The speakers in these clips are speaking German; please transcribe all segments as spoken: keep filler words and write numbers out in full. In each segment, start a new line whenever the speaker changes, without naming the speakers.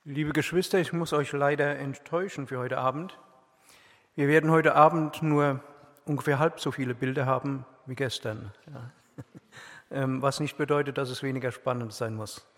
Liebe Geschwister, ich muss euch leider enttäuschen für heute Abend. Wir werden heute Abend nur ungefähr halb so viele Bilder haben wie gestern. Ja. Was nicht bedeutet, dass es weniger spannend sein muss.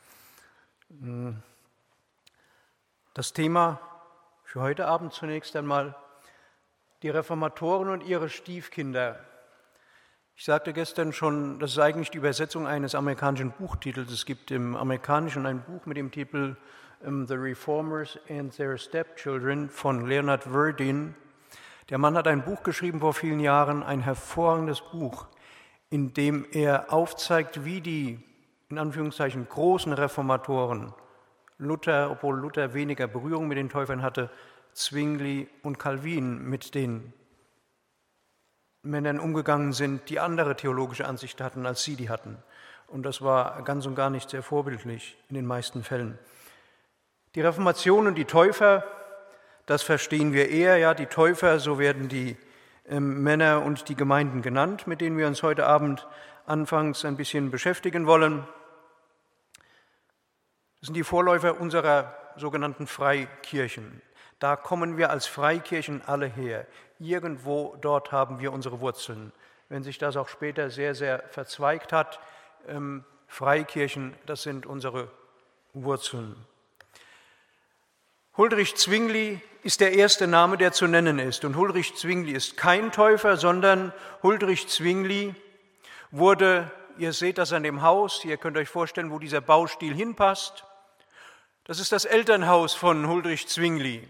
Das Thema für heute Abend zunächst einmal die Reformatoren und ihre Stiefkinder. Ich sagte gestern schon, das ist eigentlich die Übersetzung eines amerikanischen Buchtitels. Es gibt im Amerikanischen ein Buch mit dem Titel The Reformers and Their Stepchildren von Leonard Verdin. Der Mann hat ein Buch geschrieben vor vielen Jahren, ein hervorragendes Buch, in dem er aufzeigt, wie die, in Anführungszeichen, großen Reformatoren, Luther, obwohl Luther weniger Berührung mit den Täufern hatte, Zwingli und Calvin mit den Männern umgegangen sind, die andere theologische Ansichten hatten, als sie die hatten. Und das war ganz und gar nicht sehr vorbildlich in den meisten Fällen. Die Reformation und die Täufer, das verstehen wir eher, ja, die Täufer, so werden die ähm, Männer und die Gemeinden genannt, mit denen wir uns heute Abend anfangs ein bisschen beschäftigen wollen. Das sind die Vorläufer unserer sogenannten Freikirchen. Da kommen wir als Freikirchen alle her. Irgendwo dort haben wir unsere Wurzeln. Wenn sich das auch später sehr, sehr verzweigt hat, ähm, Freikirchen, das sind unsere Wurzeln. Huldrych Zwingli ist der erste Name, der zu nennen ist. Und Huldrych Zwingli ist kein Täufer, sondern Huldrych Zwingli wurde, ihr seht das an dem Haus, ihr könnt euch vorstellen, wo dieser Baustil hinpasst. Das ist das Elternhaus von Huldrych Zwingli.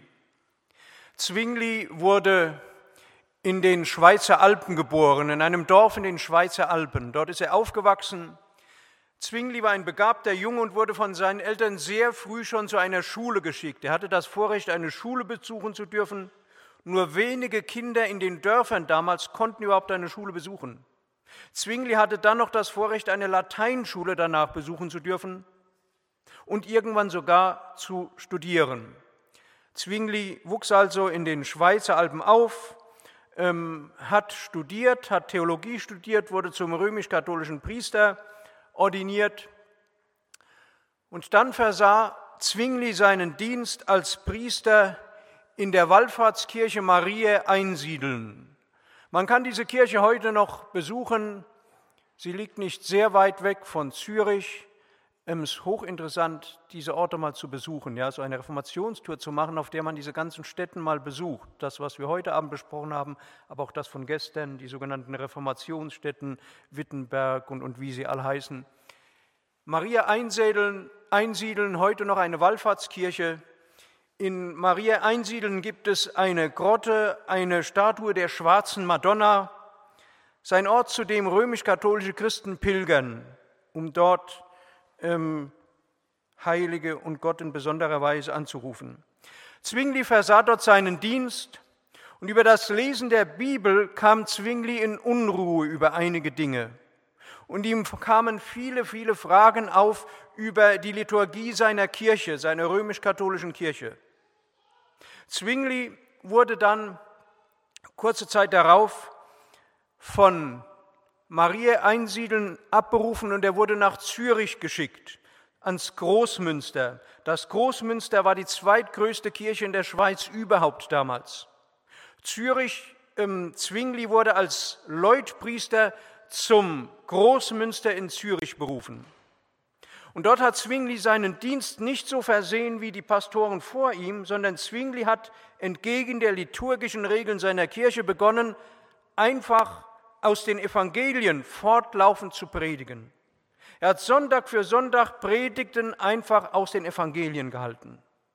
Zwingli wurde in den Schweizer Alpen geboren, in einem Dorf in den Schweizer Alpen. Dort ist er aufgewachsen. Zwingli war ein begabter Junge und wurde von seinen Eltern sehr früh schon zu einer Schule geschickt. Er hatte das Vorrecht, eine Schule besuchen zu dürfen. Nur wenige Kinder in den Dörfern damals konnten überhaupt eine Schule besuchen. Zwingli hatte dann noch das Vorrecht, eine Lateinschule danach besuchen zu dürfen und irgendwann sogar zu studieren. Zwingli wuchs also in den Schweizer Alpen auf, ähm, hat studiert, hat Theologie studiert, wurde zum römisch-katholischen Priester ordiniert. Und dann versah Zwingli seinen Dienst als Priester in der Wallfahrtskirche Mariä Einsiedeln. Man kann diese Kirche heute noch besuchen. Sie liegt nicht sehr weit weg von Zürich. Es ist hochinteressant, diese Orte mal zu besuchen, ja, so eine Reformationstour zu machen, auf der man diese ganzen Stätten mal besucht. Das, was wir heute Abend besprochen haben, aber auch das von gestern, die sogenannten Reformationsstätten, Wittenberg und, und wie sie alle heißen. Mariä Einsiedeln, Einsiedeln, heute noch eine Wallfahrtskirche. In Mariä Einsiedeln gibt es eine Grotte, eine Statue der schwarzen Madonna. Sein Ort, zu dem römisch-katholische Christen pilgern, um dort ähm, Heilige und Gott in besonderer Weise anzurufen. Zwingli versah dort seinen Dienst und über das Lesen der Bibel kam Zwingli in Unruhe über einige Dinge. Und ihm kamen viele, viele Fragen auf über die Liturgie seiner Kirche, seiner römisch-katholischen Kirche. Zwingli wurde dann kurze Zeit darauf von Mariä Einsiedeln abberufen und er wurde nach Zürich geschickt, ans Großmünster. Das Großmünster war die zweitgrößte Kirche in der Schweiz überhaupt damals. Zürich, ähm, Zwingli wurde als Leutpriester zum Großmünster in Zürich berufen. Und dort hat Zwingli seinen Dienst nicht so versehen wie die Pastoren vor ihm, sondern Zwingli hat entgegen der liturgischen Regeln seiner Kirche begonnen, einfach aus den Evangelien fortlaufend zu predigen. Er hat Sonntag für Sonntag Predigten einfach aus den Evangelien gehalten,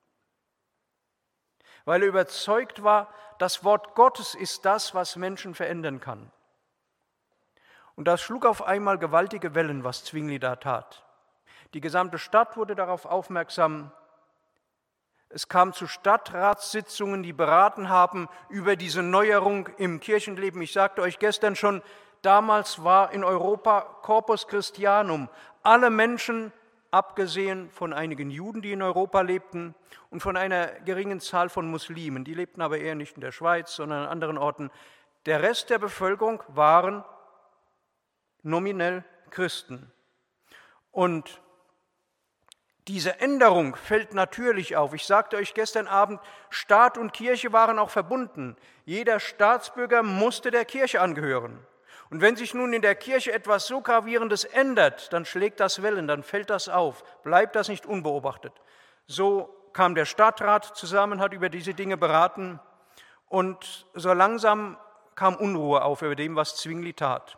weil er überzeugt war, das Wort Gottes ist das, was Menschen verändern kann. Und das schlug auf einmal gewaltige Wellen, was Zwingli da tat. Die gesamte Stadt wurde darauf aufmerksam. Es kam zu Stadtratssitzungen, die beraten haben über diese Neuerung im Kirchenleben. Ich sagte euch gestern schon, damals war in Europa Corpus Christianum. Alle Menschen, abgesehen von einigen Juden, die in Europa lebten, und von einer geringen Zahl von Muslimen, die lebten aber eher nicht in der Schweiz, sondern an anderen Orten. Der Rest der Bevölkerung waren nominell Christen. Und Diese Änderung fällt natürlich auf. Ich sagte euch gestern Abend, Staat und Kirche waren auch verbunden. Jeder Staatsbürger musste der Kirche angehören. Und wenn sich nun in der Kirche etwas so Gravierendes ändert, dann schlägt das Wellen, dann fällt das auf, bleibt das nicht unbeobachtet. So kam der Stadtrat zusammen, hat über diese Dinge beraten und so langsam kam Unruhe auf über dem, was Zwingli tat.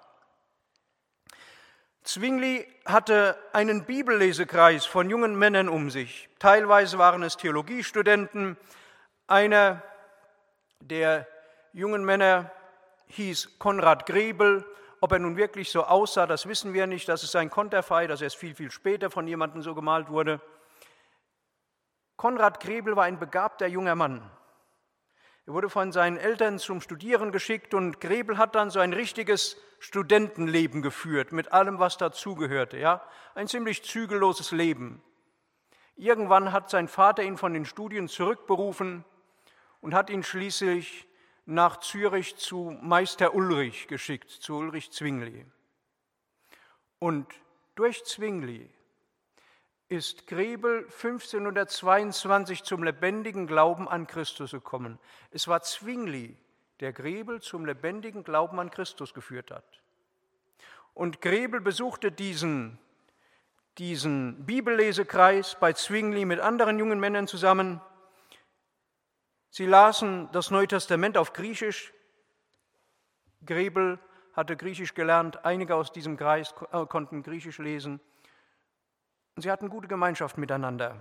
Zwingli hatte einen Bibellesekreis von jungen Männern um sich. Teilweise waren es Theologiestudenten. Einer der jungen Männer hieß Konrad Grebel. Ob er nun wirklich so aussah, das wissen wir nicht. Das ist ein Konterfei, das erst viel, viel später von jemandem so gemalt wurde. Konrad Grebel war ein begabter junger Mann. Er wurde von seinen Eltern zum Studieren geschickt und Grebel hat dann so ein richtiges Studentenleben geführt, mit allem, was dazugehörte. Ja? Ein ziemlich zügelloses Leben. Irgendwann hat sein Vater ihn von den Studien zurückberufen und hat ihn schließlich nach Zürich zu Meister Ulrich geschickt, zu Ulrich Zwingli. Und durch Zwingli ist Grebel fünfzehnhundertzweiundzwanzig zum lebendigen Glauben an Christus gekommen. Es war Zwingli, der Grebel zum lebendigen Glauben an Christus geführt hat. Und Grebel besuchte diesen, diesen Bibellesekreis bei Zwingli mit anderen jungen Männern zusammen. Sie lasen das Neue Testament auf Griechisch. Grebel hatte Griechisch gelernt, einige aus diesem Kreis konnten Griechisch lesen. Und sie hatten gute Gemeinschaft miteinander.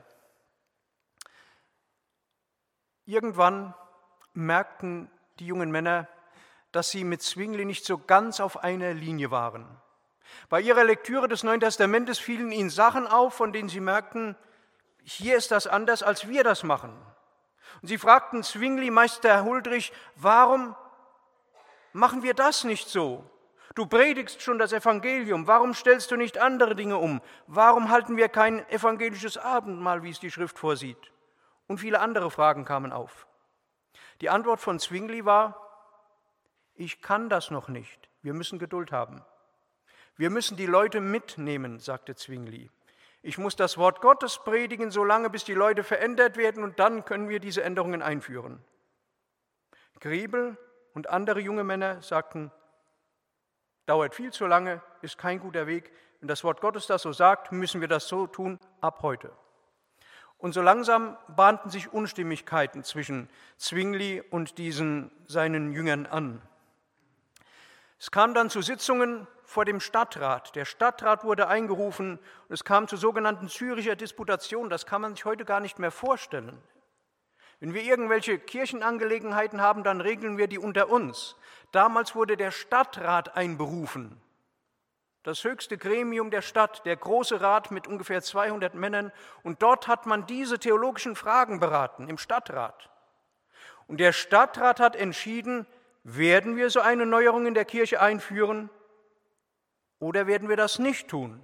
Irgendwann merkten die jungen Männer, dass sie mit Zwingli nicht so ganz auf einer Linie waren. Bei ihrer Lektüre des Neuen Testamentes fielen ihnen Sachen auf, von denen sie merkten, hier ist das anders, als wir das machen. Und sie fragten Zwingli, Meister Huldrych, warum machen wir das nicht so? Du predigst schon das Evangelium, warum stellst du nicht andere Dinge um? Warum halten wir kein evangelisches Abendmahl, wie es die Schrift vorsieht? Und viele andere Fragen kamen auf. Die Antwort von Zwingli war, ich kann das noch nicht, wir müssen Geduld haben. Wir müssen die Leute mitnehmen, sagte Zwingli. Ich muss das Wort Gottes predigen, solange bis die Leute verändert werden und dann können wir diese Änderungen einführen. Grebel und andere junge Männer sagten, dauert viel zu lange, ist kein guter Weg. Wenn das Wort Gottes das so sagt, müssen wir das so tun, ab heute. Und so langsam bahnten sich Unstimmigkeiten zwischen Zwingli und diesen seinen Jüngern an. Es kam dann zu Sitzungen vor dem Stadtrat. Der Stadtrat wurde eingerufen und es kam zur sogenannten Züricher Disputation. Das kann man sich heute gar nicht mehr vorstellen. Wenn wir irgendwelche Kirchenangelegenheiten haben, dann regeln wir die unter uns. Damals wurde der Stadtrat einberufen, das höchste Gremium der Stadt, der Große Rat mit ungefähr zweihundert Männern. Und dort hat man diese theologischen Fragen beraten, im Stadtrat. Und der Stadtrat hat entschieden, werden wir so eine Neuerung in der Kirche einführen oder werden wir das nicht tun?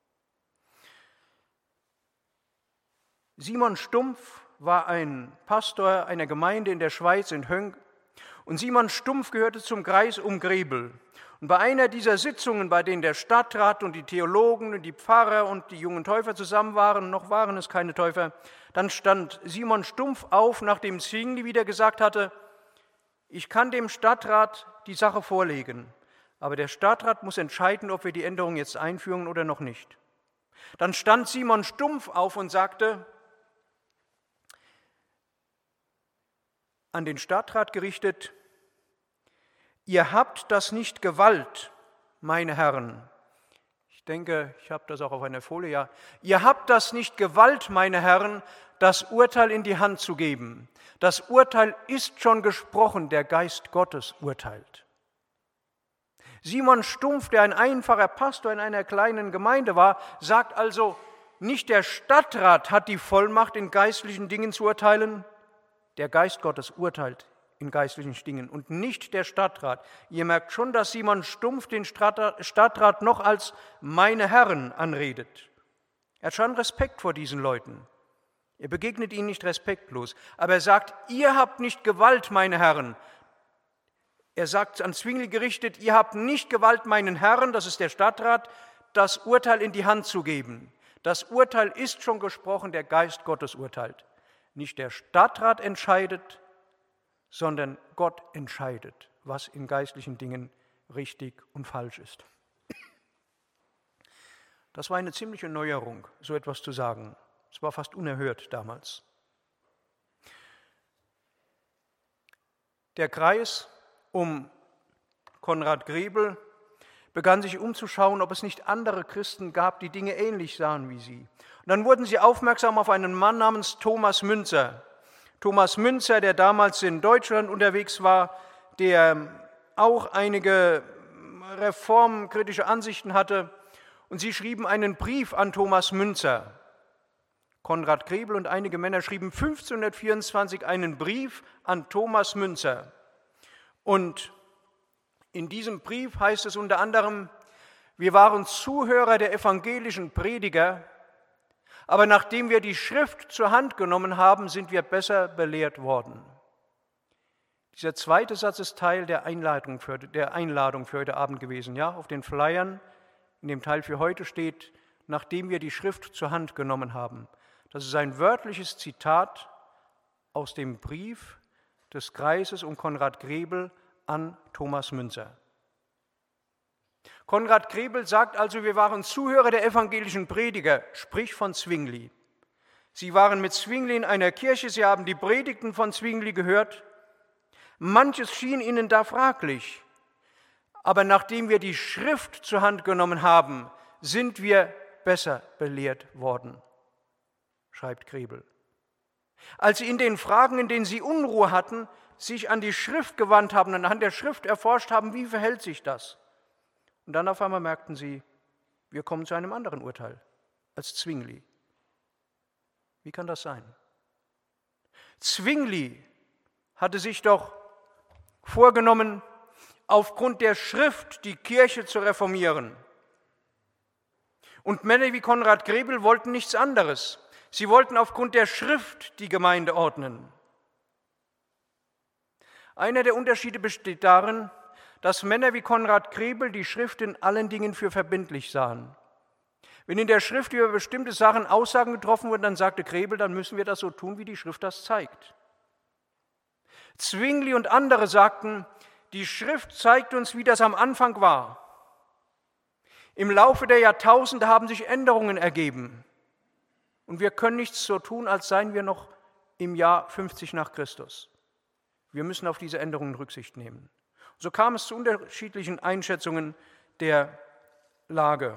Simon Stumpf war ein Pastor einer Gemeinde in der Schweiz, in Höng. Und Simon Stumpf gehörte zum Kreis um Grebel. Und bei einer dieser Sitzungen, bei denen der Stadtrat und die Theologen und die Pfarrer und die jungen Täufer zusammen waren, noch waren es keine Täufer, dann stand Simon Stumpf auf, nachdem Zwingli wieder gesagt hatte, ich kann dem Stadtrat die Sache vorlegen, aber der Stadtrat muss entscheiden, ob wir die Änderung jetzt einführen oder noch nicht. Dann stand Simon Stumpf auf und sagte, an den Stadtrat gerichtet, ihr habt das nicht Gewalt, meine Herren. Ich denke, ich habe das auch auf einer Folie, ja. Ihr habt das nicht Gewalt, meine Herren, das Urteil in die Hand zu geben. Das Urteil ist schon gesprochen, der Geist Gottes urteilt. Simon Stumpf, der ein einfacher Pastor in einer kleinen Gemeinde war, sagt also, nicht der Stadtrat hat die Vollmacht, in geistlichen Dingen zu urteilen, der Geist Gottes urteilt in geistlichen Dingen und nicht der Stadtrat. Ihr merkt schon, dass Simon Stumpf den Stadtrat noch als meine Herren anredet. Er hat schon Respekt vor diesen Leuten. Er begegnet ihnen nicht respektlos, aber er sagt, ihr habt nicht Gewalt, meine Herren. Er sagt an Zwingli gerichtet, ihr habt nicht Gewalt, meinen Herren, das ist der Stadtrat, das Urteil in die Hand zu geben. Das Urteil ist schon gesprochen, der Geist Gottes urteilt. Nicht der Stadtrat entscheidet, sondern Gott entscheidet, was in geistlichen Dingen richtig und falsch ist. Das war eine ziemliche Neuerung, so etwas zu sagen. Es war fast unerhört damals. Der Kreis um Konrad Grebel begann sich umzuschauen, ob es nicht andere Christen gab, die Dinge ähnlich sahen wie sie. Und dann wurden sie aufmerksam auf einen Mann namens Thomas Müntzer. Thomas Müntzer, der damals in Deutschland unterwegs war, der auch einige reformkritische Ansichten hatte. Und sie schrieben einen Brief an Thomas Müntzer. Konrad Grebel und einige Männer schrieben fünfzehnhundertvierundzwanzig einen Brief an Thomas Müntzer. Und in diesem Brief heißt es unter anderem, wir waren Zuhörer der evangelischen Prediger, aber nachdem wir die Schrift zur Hand genommen haben, sind wir besser belehrt worden. Dieser zweite Satz ist Teil der Einladung für, der Einladung für heute Abend gewesen. Ja, auf den Flyern, in dem Teil für heute steht, nachdem wir die Schrift zur Hand genommen haben. Das ist ein wörtliches Zitat aus dem Brief des Kreises um Konrad Grebel an Thomas Müntzer. Konrad Grebel sagt also, wir waren Zuhörer der evangelischen Prediger, sprich von Zwingli. Sie waren mit Zwingli in einer Kirche, sie haben die Predigten von Zwingli gehört. Manches schien ihnen da fraglich, aber nachdem wir die Schrift zur Hand genommen haben, sind wir besser belehrt worden, schreibt Grebel. Als sie in den Fragen, in denen sie Unruhe hatten, sich an die Schrift gewandt haben und anhand der Schrift erforscht haben, wie verhält sich das? Und dann auf einmal merkten sie, wir kommen zu einem anderen Urteil als Zwingli. Wie kann das sein? Zwingli hatte sich doch vorgenommen, aufgrund der Schrift die Kirche zu reformieren. Und Männer wie Konrad Grebel wollten nichts anderes. Sie wollten aufgrund der Schrift die Gemeinde ordnen. Einer der Unterschiede besteht darin, dass Männer wie Konrad Grebel die Schrift in allen Dingen für verbindlich sahen. Wenn in der Schrift über bestimmte Sachen Aussagen getroffen wurden, dann sagte Grebel, dann müssen wir das so tun, wie die Schrift das zeigt. Zwingli und andere sagten, die Schrift zeigt uns, wie das am Anfang war. Im Laufe der Jahrtausende haben sich Änderungen ergeben. Und wir können nichts so tun, als seien wir noch im Jahr fünfzig nach Christus. Wir müssen auf diese Änderungen Rücksicht nehmen. So kam es zu unterschiedlichen Einschätzungen der Lage.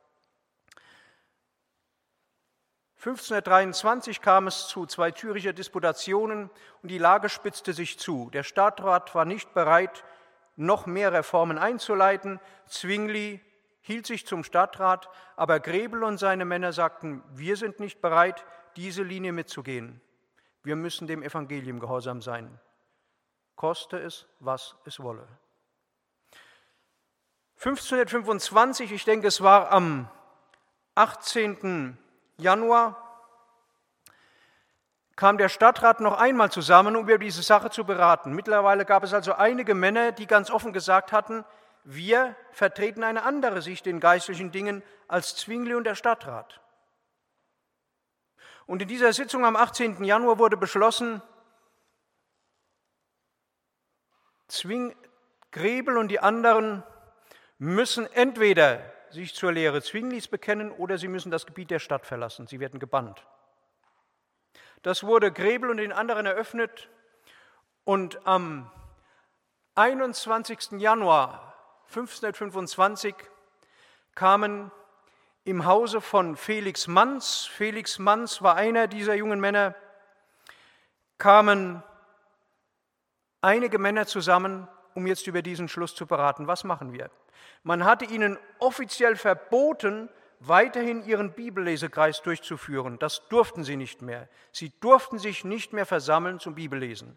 fünfzehnhundertdreiundzwanzig kam es zu zwei Züricher Disputationen und die Lage spitzte sich zu. Der Stadtrat war nicht bereit, noch mehr Reformen einzuleiten. Zwingli hielt sich zum Stadtrat, aber Grebel und seine Männer sagten, wir sind nicht bereit, diese Linie mitzugehen. Wir müssen dem Evangelium gehorsam sein. Koste es, was es wolle. fünfzehnhundertfünfundzwanzig, ich denke, es war am achtzehnten Januar, kam der Stadtrat noch einmal zusammen, um über diese Sache zu beraten. Mittlerweile gab es also einige Männer, die ganz offen gesagt hatten, wir vertreten eine andere Sicht in geistlichen Dingen als Zwingli und der Stadtrat. Und in dieser Sitzung am achtzehnten Januar wurde beschlossen, Zwing, Grebel und die anderen müssen entweder sich zur Lehre Zwinglis bekennen oder sie müssen das Gebiet der Stadt verlassen. Sie werden gebannt. Das wurde Grebel und den anderen eröffnet und am einundzwanzigsten Januar fünfzehnhundertfünfundzwanzig kamen im Hause von Felix Manz, Felix Manz war einer dieser jungen Männer, kamen einige Männer zusammen, um jetzt über diesen Schluss zu beraten. Was machen wir? Man hatte ihnen offiziell verboten, weiterhin ihren Bibellesekreis durchzuführen. Das durften sie nicht mehr. Sie durften sich nicht mehr versammeln zum Bibellesen.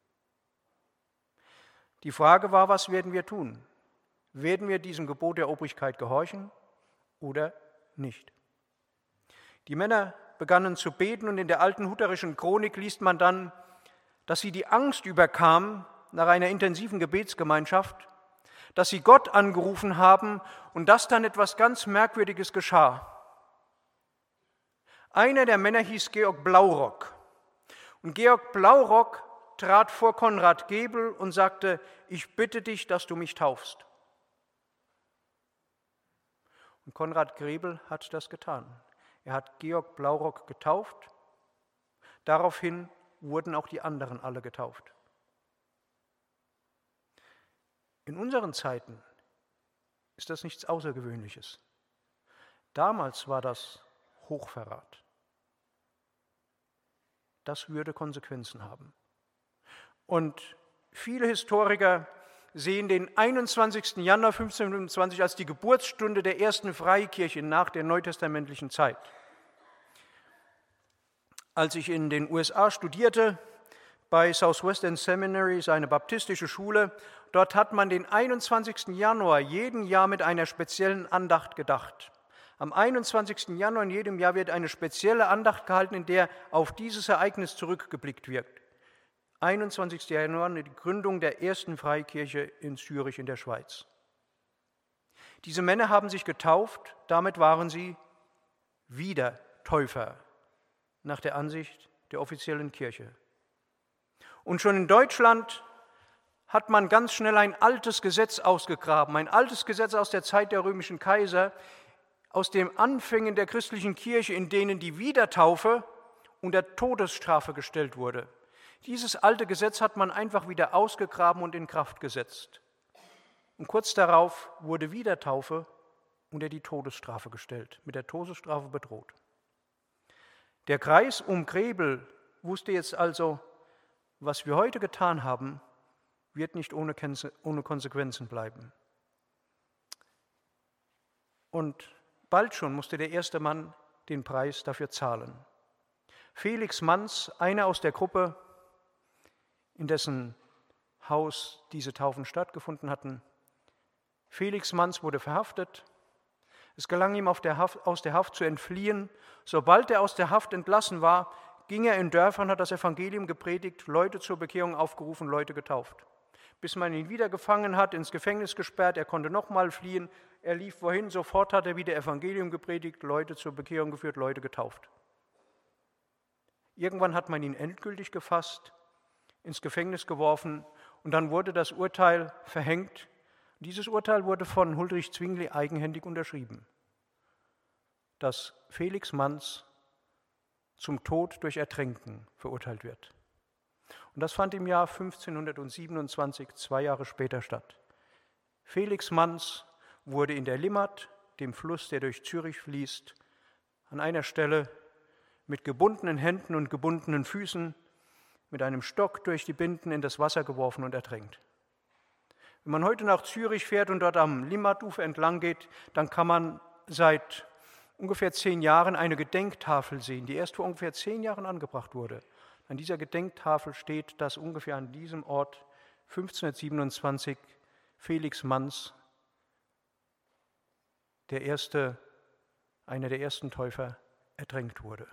Die Frage war, was werden wir tun? Werden wir diesem Gebot der Obrigkeit gehorchen oder nicht? Die Männer begannen zu beten und in der alten hutterischen Chronik liest man dann, dass sie die Angst überkam nach einer intensiven Gebetsgemeinschaft, dass sie Gott angerufen haben und dass dann etwas ganz Merkwürdiges geschah. Einer der Männer hieß Georg Blaurock. Und Georg Blaurock trat vor Konrad Gebel und sagte, ich bitte dich, dass du mich taufst. Und Konrad Gebel hat das getan. Er hat Georg Blaurock getauft. Daraufhin wurden auch die anderen alle getauft. In unseren Zeiten ist das nichts Außergewöhnliches. Damals war das Hochverrat. Das würde Konsequenzen haben. Und viele Historiker sehen den einundzwanzigsten Januar fünfzehnhundertfünfundzwanzig als die Geburtsstunde der ersten Freikirche nach der neutestamentlichen Zeit. Als ich in den U S A studierte, bei Southwestern Seminary, seine baptistische Schule, dort hat man den einundzwanzigsten Januar jeden Jahr mit einer speziellen Andacht gedacht. Am einundzwanzigsten Januar in jedem Jahr wird eine spezielle Andacht gehalten, in der auf dieses Ereignis zurückgeblickt wird. einundzwanzigsten Januar, die Gründung der ersten Freikirche in Zürich in der Schweiz. Diese Männer haben sich getauft, damit waren sie wieder Täufer nach der Ansicht der offiziellen Kirche. Und schon in Deutschland hat man ganz schnell ein altes Gesetz ausgegraben, ein altes Gesetz aus der Zeit der römischen Kaiser, aus den Anfängen der christlichen Kirche, in denen die Wiedertaufe unter Todesstrafe gestellt wurde. Dieses alte Gesetz hat man einfach wieder ausgegraben und in Kraft gesetzt. Und kurz darauf wurde Wiedertaufe unter die Todesstrafe gestellt, mit der Todesstrafe bedroht. Der Kreis um Gebel wusste jetzt also, was wir heute getan haben, wird nicht ohne Konsequenzen bleiben. Und bald schon musste der erste Mann den Preis dafür zahlen. Felix Manz, einer aus der Gruppe, in dessen Haus diese Taufen stattgefunden hatten. Felix Manz wurde verhaftet. Es gelang ihm, auf der Haft, aus der Haft zu entfliehen. Sobald er aus der Haft entlassen war, ging er in Dörfern, hat das Evangelium gepredigt, Leute zur Bekehrung aufgerufen, Leute getauft. Bis man ihn wieder gefangen hat, ins Gefängnis gesperrt, er konnte nochmal fliehen. Er lief wohin, sofort hat er wieder Evangelium gepredigt, Leute zur Bekehrung geführt, Leute getauft. Irgendwann hat man ihn endgültig gefasst, ins Gefängnis geworfen und dann wurde das Urteil verhängt. Dieses Urteil wurde von Huldrych Zwingli eigenhändig unterschrieben, dass Felix Manz zum Tod durch Ertränken verurteilt wird. Und das fand im Jahr fünfzehnhundertsiebenundzwanzig, zwei Jahre später, statt. Felix Manz wurde in der Limmat, dem Fluss, der durch Zürich fließt, an einer Stelle mit gebundenen Händen und gebundenen Füßen mit einem Stock durch die Binden in das Wasser geworfen und ertränkt. Wenn man heute nach Zürich fährt und dort am Limmat-Ufer entlang geht, dann kann man seit ungefähr zehn Jahren eine Gedenktafel sehen, die erst vor ungefähr zehn Jahren angebracht wurde. An dieser Gedenktafel steht, dass ungefähr an diesem Ort fünfzehnhundertsiebenundzwanzig Felix Manz, der erste, einer der ersten Täufer, ertränkt wurde.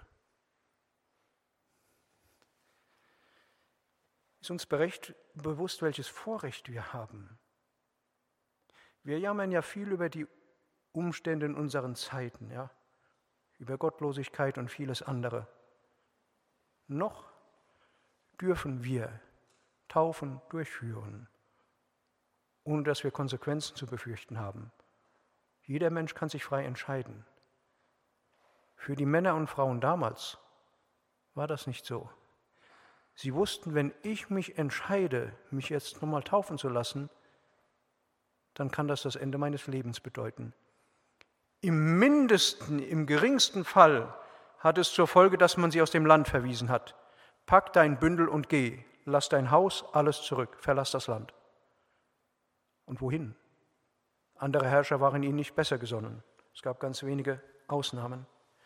Ist uns berecht, bewusst, welches Vorrecht wir haben. Wir jammern ja viel über die Umstände in unseren Zeiten, ja, über Gottlosigkeit und vieles andere. Noch dürfen wir Taufen durchführen, ohne dass wir Konsequenzen zu befürchten haben. Jeder Mensch kann sich frei entscheiden. Für die Männer und Frauen damals war das nicht so. Sie wussten, wenn ich mich entscheide, mich jetzt nochmal taufen zu lassen, dann kann das das Ende meines Lebens bedeuten. Im mindesten, im geringsten Fall hat es zur Folge, dass man sie aus dem Land verwiesen hat. Pack dein Bündel und geh, lass dein Haus, alles zurück, verlass das Land. Und wohin? Andere Herrscher waren ihnen nicht besser gesonnen. Es gab ganz wenige Ausnahmen.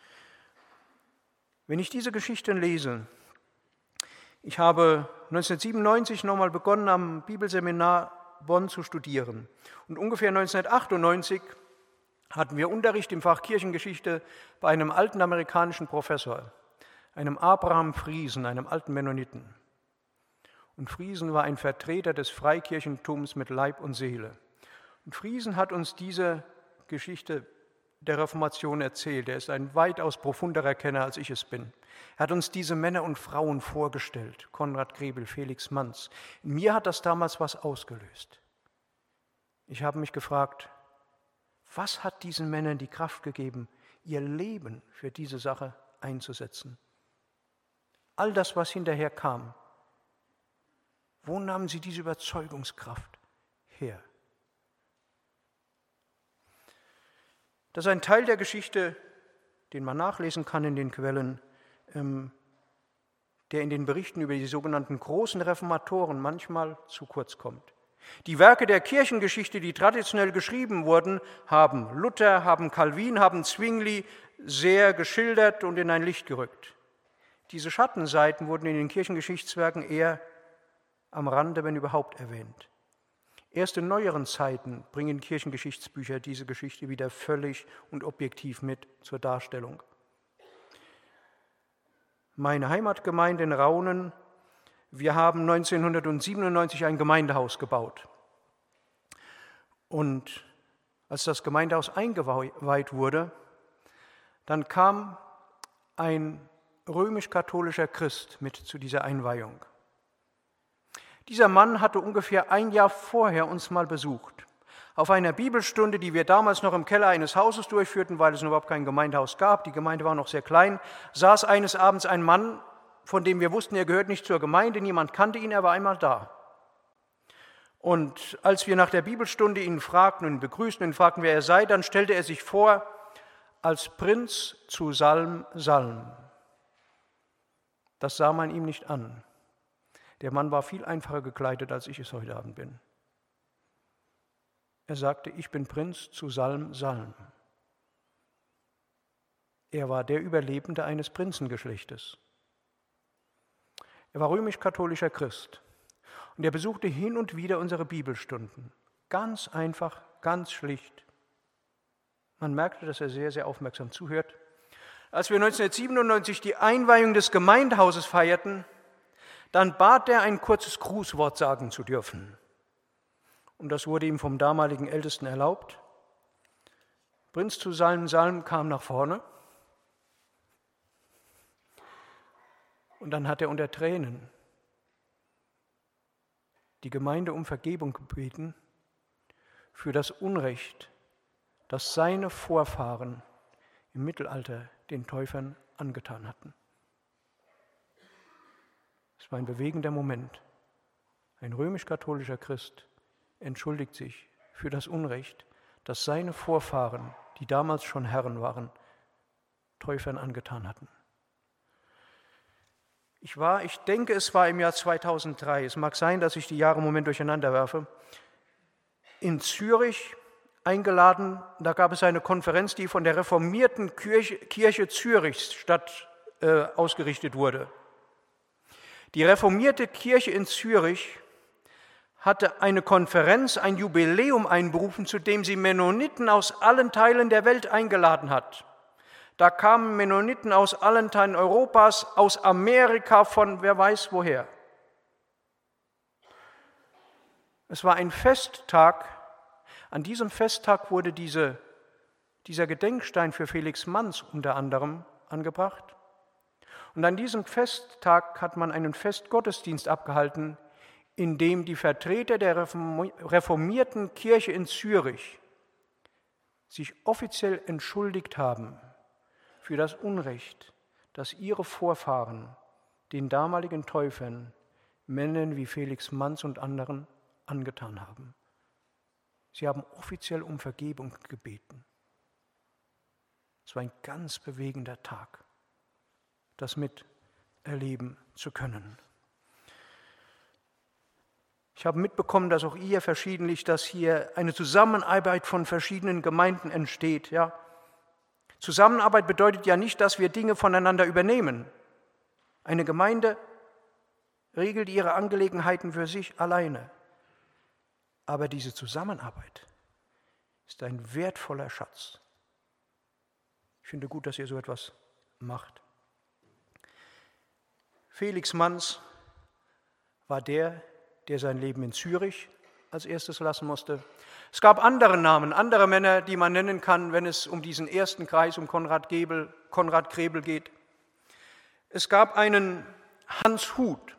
Wenn ich diese Geschichten lese, ich habe neunzehnhundertsiebenundneunzig nochmal begonnen, am Bibelseminar Bonn zu studieren. Und ungefähr neunzehnhundertachtundneunzig hatten wir Unterricht im Fach Kirchengeschichte bei einem alten amerikanischen Professor, einem Abraham Friesen, einem alten Mennoniten. Und Friesen war ein Vertreter des Freikirchentums mit Leib und Seele. Und Friesen hat uns diese Geschichte der Reformation erzählt. Er ist ein weitaus profunderer Kenner, als ich es bin. Er hat uns diese Männer und Frauen vorgestellt, Konrad Grebel, Felix Manz. In mir hat das damals was ausgelöst. Ich habe mich gefragt, was hat diesen Männern die Kraft gegeben, ihr Leben für diese Sache einzusetzen? All das, was hinterher kam, wo nahmen sie diese Überzeugungskraft her? Das ist ein Teil der Geschichte, den man nachlesen kann in den Quellen, ähm, der in den Berichten über die sogenannten großen Reformatoren manchmal zu kurz kommt. Die Werke der Kirchengeschichte, die traditionell geschrieben wurden, haben Luther, haben Calvin, haben Zwingli sehr geschildert und in ein Licht gerückt. Diese Schattenseiten wurden in den Kirchengeschichtswerken eher am Rande, wenn überhaupt, erwähnt. Erst in neueren Zeiten bringen Kirchengeschichtsbücher diese Geschichte wieder völlig und objektiv mit zur Darstellung. Meine Heimatgemeinde in Raunen, wir haben neunzehnhundertsiebenundneunzig ein Gemeindehaus gebaut. Und als das Gemeindehaus eingeweiht wurde, dann kam ein römisch-katholischer Christ mit zu dieser Einweihung. Dieser Mann hatte ungefähr ein Jahr vorher uns mal besucht. Auf einer Bibelstunde, die wir damals noch im Keller eines Hauses durchführten, weil es überhaupt kein Gemeindehaus gab, die Gemeinde war noch sehr klein, saß eines Abends ein Mann, von dem wir wussten, er gehört nicht zur Gemeinde, niemand kannte ihn, er war einmal da. Und als wir nach der Bibelstunde ihn fragten und ihn begrüßten und ihn fragten, wer er sei, dann stellte er sich vor als Prinz zu Salm Salm. Das sah man ihm nicht an. Der Mann war viel einfacher gekleidet, als ich es heute Abend bin. Er sagte, ich bin Prinz zu Salm Salm. Er war der Überlebende eines Prinzengeschlechtes. Er war römisch-katholischer Christ und er besuchte hin und wieder unsere Bibelstunden. Ganz einfach, ganz schlicht. Man merkte, dass er sehr, sehr aufmerksam zuhört. Als wir neunzehnhundertsiebenundneunzig die Einweihung des Gemeindehauses feierten, dann bat er, ein kurzes Grußwort sagen zu dürfen. Und das wurde ihm vom damaligen Ältesten erlaubt. Prinz zu Salm Salm kam nach vorne. Und dann hat er unter Tränen die Gemeinde um Vergebung gebeten für das Unrecht, das seine Vorfahren im Mittelalter den Täufern angetan hatten. Es war ein bewegender Moment. Ein römisch-katholischer Christ entschuldigt sich für das Unrecht, das seine Vorfahren, die damals schon Herren waren, Täufern angetan hatten. Ich war, ich denke, es war im Jahr zweitausenddrei, es mag sein, dass ich die Jahre im Moment durcheinander werfe, in Zürich eingeladen. Da gab es eine Konferenz, die von der reformierten Kirche, Kirche Zürichs statt äh, ausgerichtet wurde. Die reformierte Kirche in Zürich hatte eine Konferenz, ein Jubiläum einberufen, zu dem sie Mennoniten aus allen Teilen der Welt eingeladen hat. Da kamen Mennoniten aus allen Teilen Europas, aus Amerika, von wer weiß woher. Es war ein Festtag. An diesem Festtag wurde diese, dieser Gedenkstein für Felix Manz unter anderem angebracht. Und an diesem Festtag hat man einen Festgottesdienst abgehalten, in dem die Vertreter der reformierten Kirche in Zürich sich offiziell entschuldigt haben für das Unrecht, das ihre Vorfahren den damaligen Täufern, Männern wie Felix Manz und anderen, angetan haben. Sie haben offiziell um Vergebung gebeten. Es war ein ganz bewegender Tag, das miterleben zu können. Ich habe mitbekommen, dass auch ihr verschiedentlich, dass hier eine Zusammenarbeit von verschiedenen Gemeinden entsteht. Ja. Zusammenarbeit bedeutet ja nicht, dass wir Dinge voneinander übernehmen. Eine Gemeinde regelt ihre Angelegenheiten für sich alleine. Aber diese Zusammenarbeit ist ein wertvoller Schatz. Ich finde gut, dass ihr so etwas macht. Felix Manz war der, der sein Leben in Zürich als erstes lassen musste. Es gab andere Namen, andere Männer, die man nennen kann, wenn es um diesen ersten Kreis, um Konrad Gebel, Konrad Grebel geht. Es gab einen Hans Huth.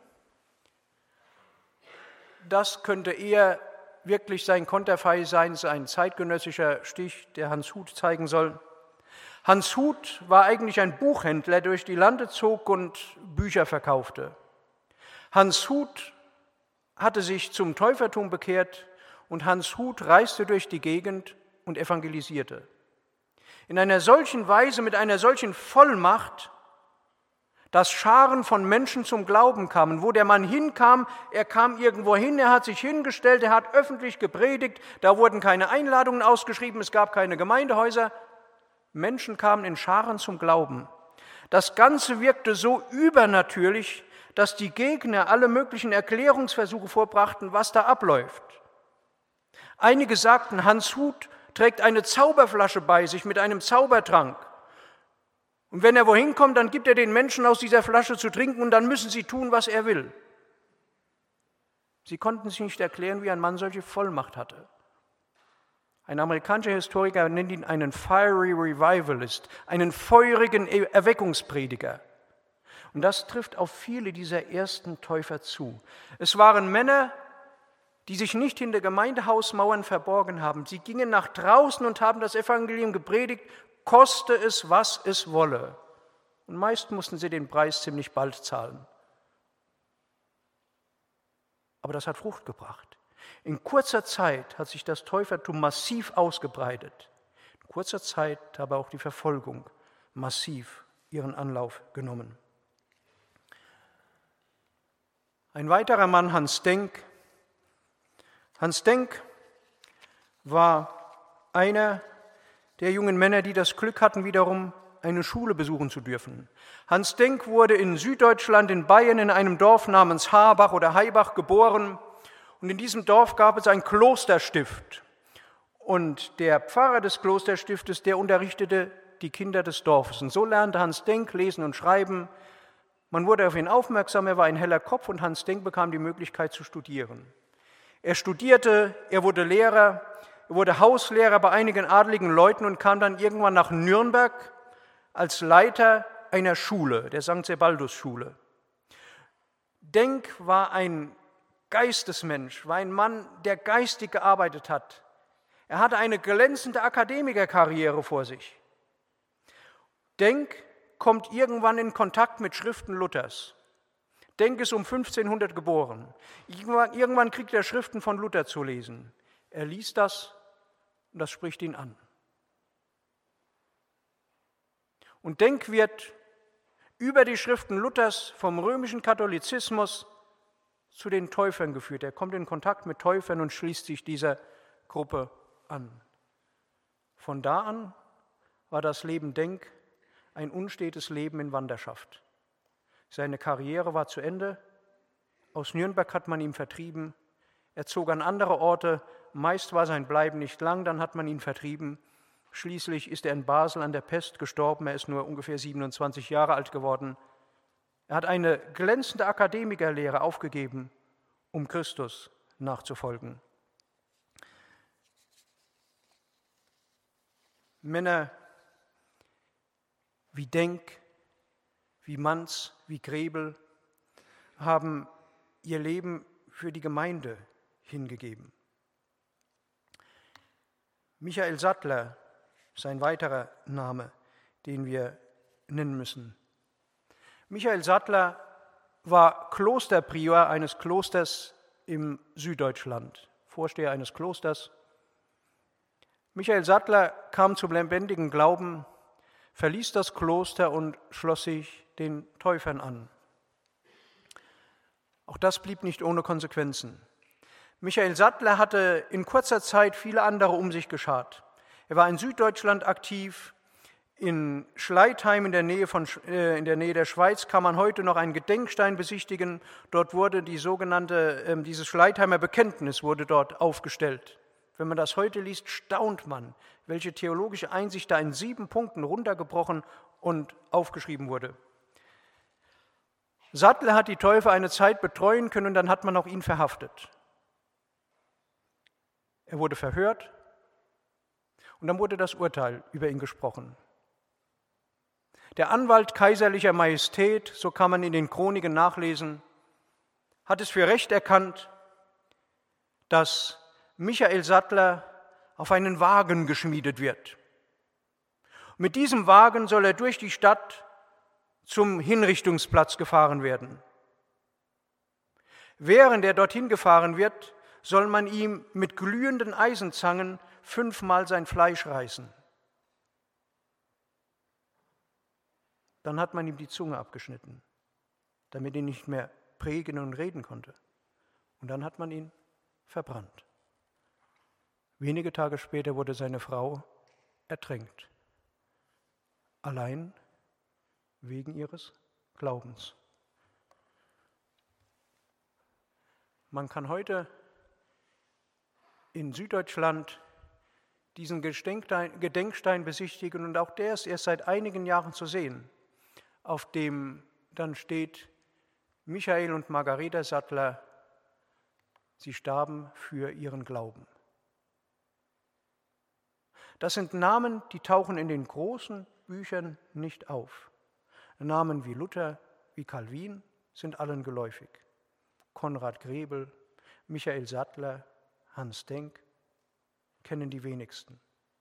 Das könnte eher wirklich sein Konterfei sein, sein zeitgenössischer Stich, der Hans Huth zeigen soll. Hans Huth war eigentlich ein Buchhändler, der durch die Lande zog und Bücher verkaufte. Hans Huth hatte sich zum Täufertum bekehrt und Hans Huth reiste durch die Gegend und evangelisierte. In einer solchen Weise, mit einer solchen Vollmacht, dass Scharen von Menschen zum Glauben kamen. Wo der Mann hinkam, er kam irgendwo hin, er hat sich hingestellt, er hat öffentlich gepredigt, da wurden keine Einladungen ausgeschrieben, es gab keine Gemeindehäuser. Menschen kamen in Scharen zum Glauben. Das Ganze wirkte so übernatürlich, dass die Gegner alle möglichen Erklärungsversuche vorbrachten, was da abläuft. Einige sagten, Hans Huth trägt eine Zauberflasche bei sich mit einem Zaubertrank. Und wenn er wohin kommt, dann gibt er den Menschen aus dieser Flasche zu trinken und dann müssen sie tun, was er will. Sie konnten sich nicht erklären, wie ein Mann solche Vollmacht hatte. Ein amerikanischer Historiker nennt ihn einen fiery revivalist, einen feurigen Erweckungsprediger. Und das trifft auf viele dieser ersten Täufer zu. Es waren Männer, die sich nicht hinter Gemeindehausmauern verborgen haben. Sie gingen nach draußen und haben das Evangelium gepredigt, koste es, was es wolle. Und meist mussten sie den Preis ziemlich bald zahlen. Aber das hat Frucht gebracht. In kurzer Zeit hat sich das Täufertum massiv ausgebreitet. In kurzer Zeit hat aber auch die Verfolgung massiv ihren Anlauf genommen. Ein weiterer Mann, Hans Denk. Hans Denk war einer der jungen Männer, die das Glück hatten, wiederum eine Schule besuchen zu dürfen. Hans Denk wurde in Süddeutschland, in Bayern, in einem Dorf namens Harbach oder Haibach geboren. Und in diesem Dorf gab es ein Klosterstift. Und der Pfarrer des Klosterstiftes, der unterrichtete die Kinder des Dorfes. Und so lernte Hans Denk lesen und schreiben. Man wurde auf ihn aufmerksam, er war ein heller Kopf und Hans Denk bekam die Möglichkeit zu studieren. Er studierte, er wurde Lehrer, er wurde Hauslehrer bei einigen adligen Leuten und kam dann irgendwann nach Nürnberg als Leiter einer Schule, der Sankt Sebaldus-Schule. Denk war ein Geistesmensch, war ein Mann, der geistig gearbeitet hat. Er hatte eine glänzende Akademikerkarriere vor sich. Denk kommt irgendwann in Kontakt mit Schriften Luthers. Denk ist um fünfzehnhundert geboren. Irgendwann, irgendwann kriegt er Schriften von Luther zu lesen. Er liest das und das spricht ihn an. Und Denk wird über die Schriften Luthers vom römischen Katholizismus zu den Täufern geführt. Er kommt in Kontakt mit Täufern und schließt sich dieser Gruppe an. Von da an war das Leben Denk ein unstetes Leben in Wanderschaft. Seine Karriere war zu Ende. Aus Nürnberg hat man ihn vertrieben. Er zog an andere Orte. Meist war sein Bleiben nicht lang, dann hat man ihn vertrieben. Schließlich ist er in Basel an der Pest gestorben. Er ist nur ungefähr siebenundzwanzig Jahre alt geworden. Er hat eine glänzende Akademikerlehre aufgegeben, um Christus nachzufolgen. Männer wie Denk, wie Manz, wie Grebel haben ihr Leben für die Gemeinde hingegeben. Michael Sattler ist ein weiterer Name, den wir nennen müssen. Michael Sattler war Klosterprior eines Klosters im Süddeutschland, Vorsteher eines Klosters. Michael Sattler kam zum lebendigen Glauben, verließ das Kloster und schloss sich den Täufern an. Auch das blieb nicht ohne Konsequenzen. Michael Sattler hatte in kurzer Zeit viele andere um sich geschart. Er war in Süddeutschland aktiv. In Schleitheim in der Nähe, von, äh, in der Nähe der Schweiz kann man heute noch einen Gedenkstein besichtigen. Dort wurde die sogenannte, äh, dieses Schleitheimer Bekenntnis wurde dort aufgestellt. Wenn man das heute liest, staunt man, welche theologische Einsicht da in sieben Punkten runtergebrochen und aufgeschrieben wurde. Sattler hat die Täufer eine Zeit betreuen können und dann hat man auch ihn verhaftet. Er wurde verhört und dann wurde das Urteil über ihn gesprochen. Der Anwalt kaiserlicher Majestät, so kann man in den Chroniken nachlesen, hat es für recht erkannt, dass Michael Sattler auf einen Wagen geschmiedet wird. Mit diesem Wagen soll er durch die Stadt zum Hinrichtungsplatz gefahren werden. Während er dorthin gefahren wird, soll man ihm mit glühenden Eisenzangen fünfmal sein Fleisch reißen. Dann hat man ihm die Zunge abgeschnitten, damit er nicht mehr predigen und reden konnte. Und dann hat man ihn verbrannt. Wenige Tage später wurde seine Frau ertränkt. Allein wegen ihres Glaubens. Man kann heute in Süddeutschland diesen Gedenkstein besichtigen und auch der ist erst seit einigen Jahren zu sehen, auf dem dann steht: Michael und Margareta Sattler, sie starben für ihren Glauben. Das sind Namen, die tauchen in den großen Büchern nicht auf. Namen wie Luther, wie Calvin sind allen geläufig. Konrad Grebel, Michael Sattler, Hans Denk kennen die wenigsten.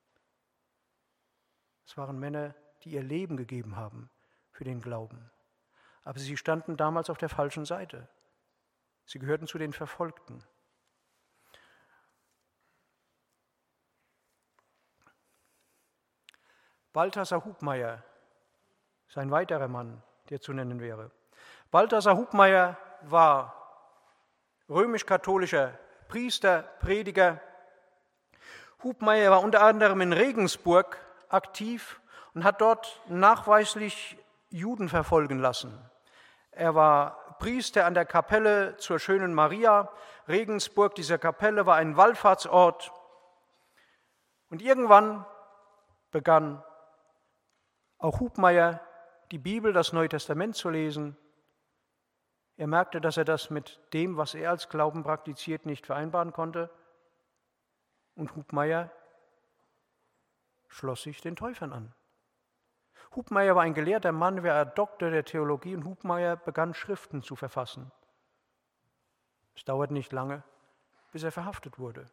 Es waren Männer, die ihr Leben gegeben haben für den Glauben. Aber sie standen damals auf der falschen Seite. Sie gehörten zu den Verfolgten. Balthasar Hubmaier ist ein weiterer Mann, der zu nennen wäre. Balthasar Hubmaier war römisch-katholischer Priester, Prediger. Hubmaier war unter anderem in Regensburg aktiv und hat dort nachweislich Juden verfolgen lassen. Er war Priester an der Kapelle zur Schönen Maria. Regensburg, diese Kapelle, war ein Wallfahrtsort. Und irgendwann begann auch Hubmaier die Bibel, das Neue Testament zu lesen. Er merkte, dass er das mit dem, was er als Glauben praktiziert, nicht vereinbaren konnte. Und Hubmaier schloss sich den Täufern an. Hubmaier war ein gelehrter Mann, war ein Doktor der Theologie und Hubmaier begann Schriften zu verfassen. Es dauerte nicht lange, bis er verhaftet wurde.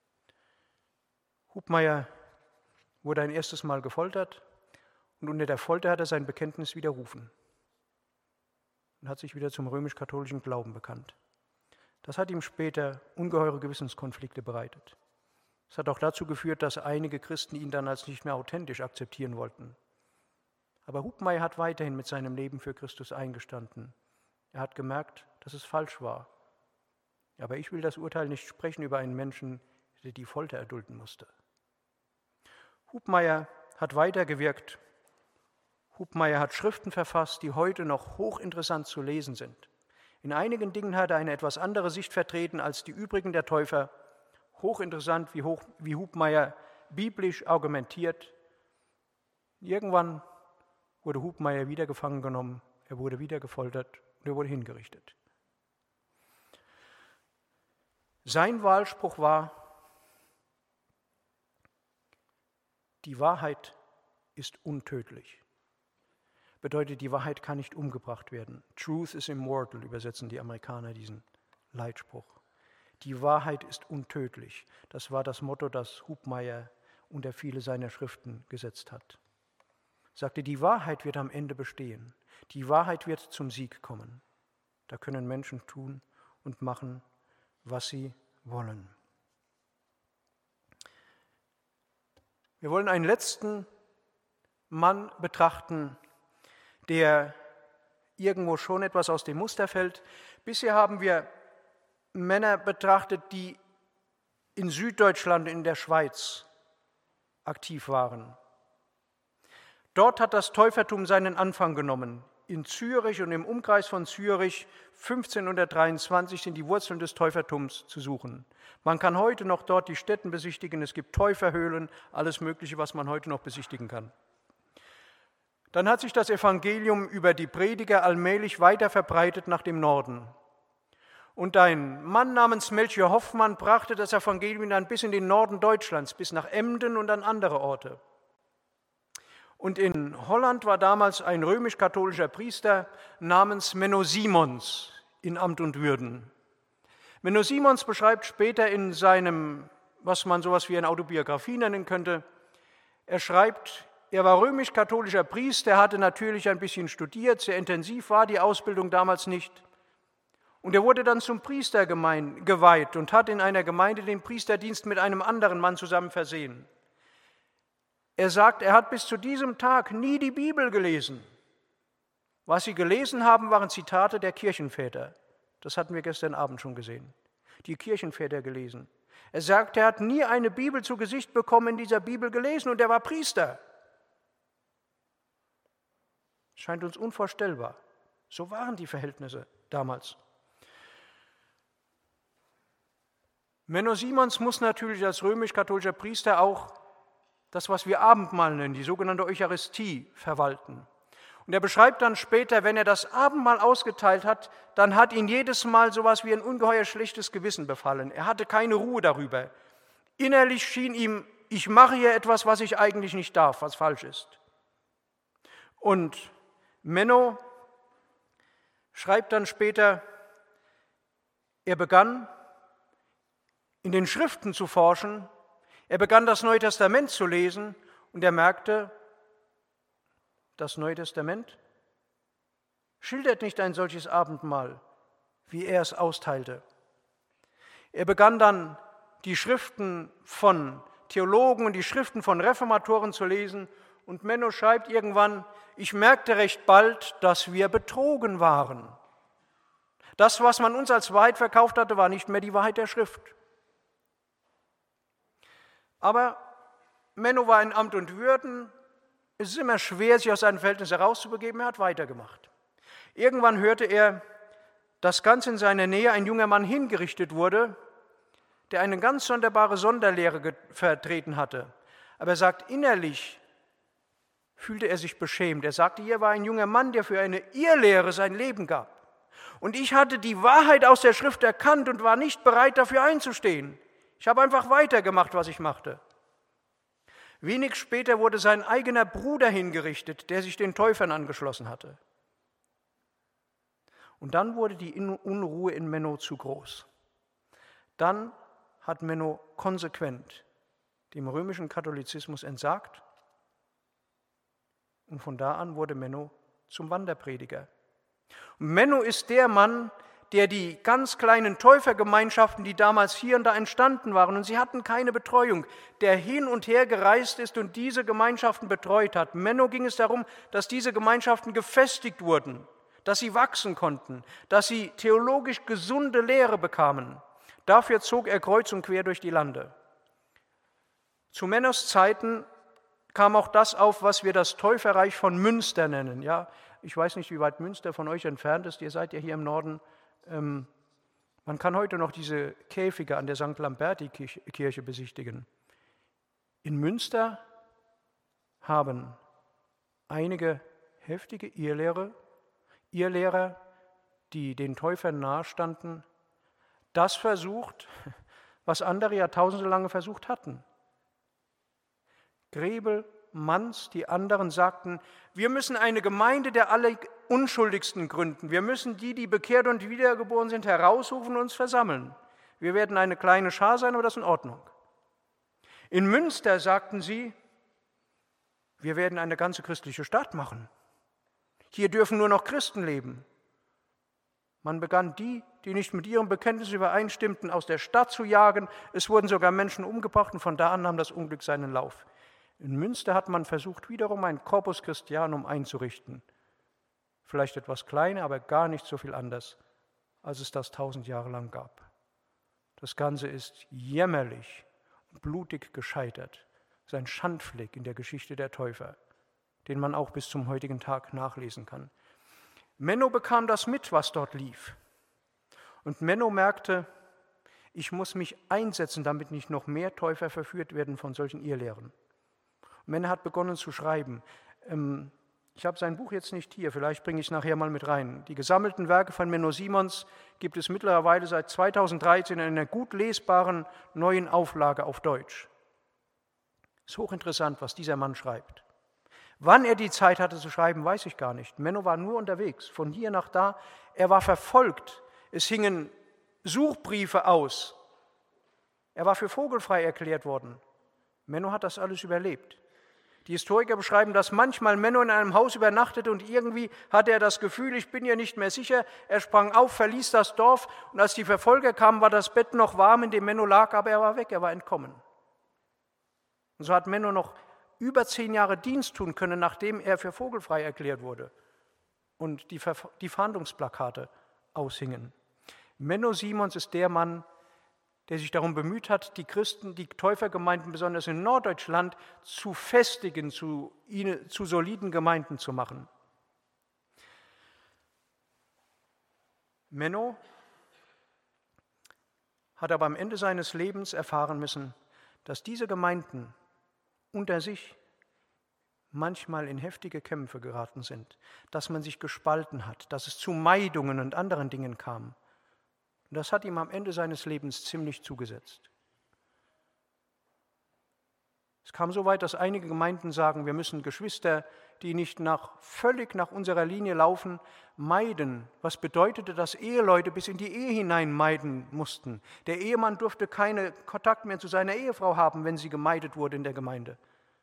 Hubmaier wurde ein erstes Mal gefoltert und unter der Folter hat er sein Bekenntnis widerrufen und hat sich wieder zum römisch-katholischen Glauben bekannt. Das hat ihm später ungeheure Gewissenskonflikte bereitet. Es hat auch dazu geführt, dass einige Christen ihn dann als nicht mehr authentisch akzeptieren wollten. Aber Hubmaier hat weiterhin mit seinem Leben für Christus eingestanden. Er hat gemerkt, dass es falsch war. Aber ich will das Urteil nicht sprechen über einen Menschen, der die Folter erdulden musste. Hubmaier hat weitergewirkt. Hubmaier hat Schriften verfasst, die heute noch hochinteressant zu lesen sind. In einigen Dingen hat er eine etwas andere Sicht vertreten als die übrigen der Täufer. Hochinteressant, wie, Hoch, wie Hubmaier biblisch argumentiert. Irgendwann wurde Hubmaier wieder gefangen genommen, er wurde wieder gefoltert und er wurde hingerichtet. Sein Wahlspruch war: Die Wahrheit ist untödlich. Bedeutet, die Wahrheit kann nicht umgebracht werden. Truth is immortal, übersetzen die Amerikaner diesen Leitspruch. Die Wahrheit ist untödlich. Das war das Motto, das Hubmaier unter viele seiner Schriften gesetzt hat. Er sagte, die Wahrheit wird am Ende bestehen. Die Wahrheit wird zum Sieg kommen. Da können Menschen tun und machen, was sie wollen. Wir wollen einen letzten Mann betrachten, der irgendwo schon etwas aus dem Muster fällt. Bisher haben wir Männer betrachtet, die in Süddeutschland, in der Schweiz aktiv waren. Dort hat das Täufertum seinen Anfang genommen. In Zürich und im Umkreis von Zürich fünfzehnhundertdreiundzwanzig sind die Wurzeln des Täufertums zu suchen. Man kann heute noch dort die Stätten besichtigen, es gibt Täuferhöhlen, alles Mögliche, was man heute noch besichtigen kann. Dann hat sich das Evangelium über die Prediger allmählich weiter verbreitet nach dem Norden. Und ein Mann namens Melchior Hoffmann brachte das Evangelium dann bis in den Norden Deutschlands, bis nach Emden und an andere Orte. Und in Holland war damals ein römisch-katholischer Priester namens Menno Simons in Amt und Würden. Menno Simons beschreibt später in seinem, was man sowas wie eine Autobiografie nennen könnte, er schreibt, er war römisch-katholischer Priester, er hatte natürlich ein bisschen studiert, sehr intensiv war die Ausbildung damals nicht. Und er wurde dann zum Priester geweiht und hat in einer Gemeinde den Priesterdienst mit einem anderen Mann zusammen versehen. Er sagt, er hat bis zu diesem Tag nie die Bibel gelesen. Was sie gelesen haben, waren Zitate der Kirchenväter. Das hatten wir gestern Abend schon gesehen. Die Kirchenväter gelesen. Er sagt, er hat nie eine Bibel zu Gesicht bekommen, in dieser Bibel gelesen, und er war Priester. Scheint uns unvorstellbar. So waren die Verhältnisse damals. Menno Simons muss natürlich als römisch-katholischer Priester auch das, was wir Abendmahl nennen, die sogenannte Eucharistie, verwalten. Und er beschreibt dann später, wenn er das Abendmahl ausgeteilt hat, dann hat ihn jedes Mal sowas wie ein ungeheuer schlechtes Gewissen befallen. Er hatte keine Ruhe darüber. Innerlich schien ihm, ich mache hier etwas, was ich eigentlich nicht darf, was falsch ist. Und Menno schreibt dann später, er begann in den Schriften zu forschen, er begann das Neue Testament zu lesen und er merkte, das Neue Testament schildert nicht ein solches Abendmahl, wie er es austeilte. Er begann dann die Schriften von Theologen und die Schriften von Reformatoren zu lesen und Menno schreibt irgendwann, ich merkte recht bald, dass wir betrogen waren. Das, was man uns als Wahrheit verkauft hatte, war nicht mehr die Wahrheit der Schrift. Aber Menno war in Amt und Würden. Es ist immer schwer, sich aus seinem Verhältnis herauszubegeben. Er hat weitergemacht. Irgendwann hörte er, dass ganz in seiner Nähe ein junger Mann hingerichtet wurde, der eine ganz sonderbare Sonderlehre vertreten hatte. Aber er sagt, innerlich fühlte er sich beschämt. Er sagte, hier war ein junger Mann, der für eine Irrlehre sein Leben gab. Und ich hatte die Wahrheit aus der Schrift erkannt und war nicht bereit, dafür einzustehen. Ich habe einfach weitergemacht, was ich machte. Wenig später wurde sein eigener Bruder hingerichtet, der sich den Täufern angeschlossen hatte. Und dann wurde die Unruhe in Menno zu groß. Dann hat Menno konsequent dem römischen Katholizismus entsagt und von da an wurde Menno zum Wanderprediger. Und Menno ist der Mann, der die ganz kleinen Täufergemeinschaften, die damals hier und da entstanden waren, und sie hatten keine Betreuung, der hin und her gereist ist und diese Gemeinschaften betreut hat. Menno ging es darum, dass diese Gemeinschaften gefestigt wurden, dass sie wachsen konnten, dass sie theologisch gesunde Lehre bekamen. Dafür zog er kreuz und quer durch die Lande. Zu Mennos Zeiten kam auch das auf, was wir das Täuferreich von Münster nennen. Ja, ich weiß nicht, wie weit Münster von euch entfernt ist, ihr seid ja hier im Norden. Ähm, man kann heute noch diese Käfige an der Sankt Lamberti-Kirche besichtigen. In Münster haben einige heftige Irrlehrer, Irrlehrer, die den Täufern nahestanden, das versucht, was andere Jahrtausende lange versucht hatten. Grebel, Manz, die anderen sagten, wir müssen eine Gemeinde der Allerunschuldigsten gründen. Wir müssen die, die bekehrt und wiedergeboren sind, herausrufen und uns versammeln. Wir werden eine kleine Schar sein, aber das ist in Ordnung. In Münster sagten sie, wir werden eine ganze christliche Stadt machen. Hier dürfen nur noch Christen leben. Man begann die, die nicht mit ihrem Bekenntnis übereinstimmten, aus der Stadt zu jagen. Es wurden sogar Menschen umgebracht und von da an nahm das Unglück seinen Lauf. In Münster hat man versucht, wiederum ein Corpus Christianum einzurichten. Vielleicht etwas kleiner, aber gar nicht so viel anders, als es das tausend Jahre lang gab. Das Ganze ist jämmerlich und blutig gescheitert. Das ist ein Schandfleck in der Geschichte der Täufer, den man auch bis zum heutigen Tag nachlesen kann. Menno bekam das mit, was dort lief. Und Menno merkte, ich muss mich einsetzen, damit nicht noch mehr Täufer verführt werden von solchen Irrlehren. Menno hat begonnen zu schreiben. Ich habe sein Buch jetzt nicht hier, vielleicht bringe ich es nachher mal mit rein. Die gesammelten Werke von Menno Simons gibt es mittlerweile seit zweitausenddreizehn in einer gut lesbaren neuen Auflage auf Deutsch. Es ist hochinteressant, was dieser Mann schreibt. Wann er die Zeit hatte zu schreiben, weiß ich gar nicht. Menno war nur unterwegs, von hier nach da. Er war verfolgt. Es hingen Suchbriefe aus. Er war für vogelfrei erklärt worden. Menno hat das alles überlebt. Die Historiker beschreiben, dass manchmal Menno in einem Haus übernachtete und irgendwie hatte er das Gefühl, ich bin hier nicht mehr sicher. Er sprang auf, verließ das Dorf und als die Verfolger kamen, war das Bett noch warm, in dem Menno lag, aber er war weg, er war entkommen. Und so hat Menno noch über zehn Jahre Dienst tun können, nachdem er für vogelfrei erklärt wurde und die, Ver- die Fahndungsplakate aushingen. Menno Simons ist der Mann, der sich darum bemüht hat, die Christen, die Täufergemeinden, besonders in Norddeutschland, zu festigen, zu, zu soliden Gemeinden zu machen. Menno hat aber am Ende seines Lebens erfahren müssen, dass diese Gemeinden unter sich manchmal in heftige Kämpfe geraten sind, dass man sich gespalten hat, dass es zu Meidungen und anderen Dingen kam. Und das hat ihm am Ende seines Lebens ziemlich zugesetzt. Es kam so weit, dass einige Gemeinden sagen, wir müssen Geschwister, die nicht nach, völlig nach unserer Linie laufen, meiden. Was bedeutete, dass Eheleute bis in die Ehe hinein meiden mussten. Der Ehemann durfte keinen Kontakt mehr zu seiner Ehefrau haben, wenn sie gemeidet wurde in der Gemeinde.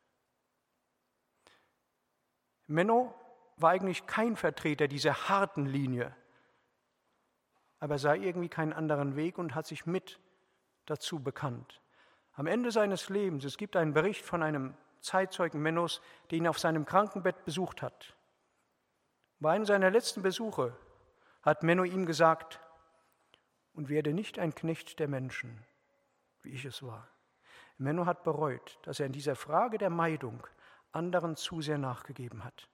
Menno war eigentlich kein Vertreter dieser harten Linie, aber sah irgendwie keinen anderen Weg und hat sich mit dazu bekannt. Am Ende seines Lebens, es gibt einen Bericht von einem Zeitzeugen Mennos, der ihn auf seinem Krankenbett besucht hat. Bei einem seiner letzten Besuche hat Menno ihm gesagt, und werde nicht ein Knecht der Menschen, wie ich es war. Menno hat bereut, dass er in dieser Frage der Meidung anderen zu sehr nachgegeben hat.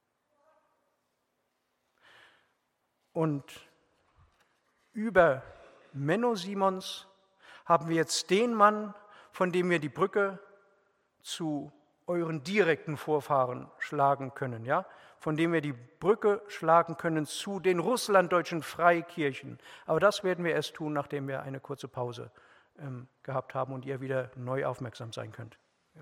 Und über Menno Simons haben wir jetzt den Mann, von dem wir die Brücke zu euren direkten Vorfahren schlagen können, ja? Von dem wir die Brücke schlagen können zu den russlanddeutschen Freikirchen. Aber das werden wir erst tun, nachdem wir eine kurze Pause ähm, gehabt haben und ihr wieder neu aufmerksam sein könnt. Ja.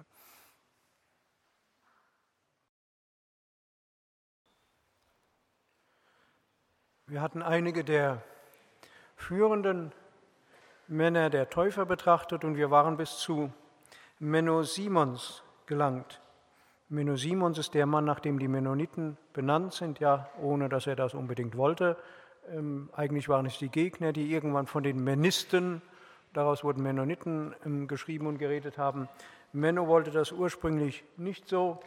Wir hatten einige der führenden Männer der Täufer betrachtet und wir waren bis zu Menno Simons gelangt. Menno Simons ist der Mann, nach dem die Mennoniten benannt sind, ja, ohne dass er das unbedingt wollte. Ähm, eigentlich waren es die Gegner, die irgendwann von den Mennisten, daraus wurden Mennoniten ähm, geschrieben und geredet haben. Menno wollte das ursprünglich nicht so.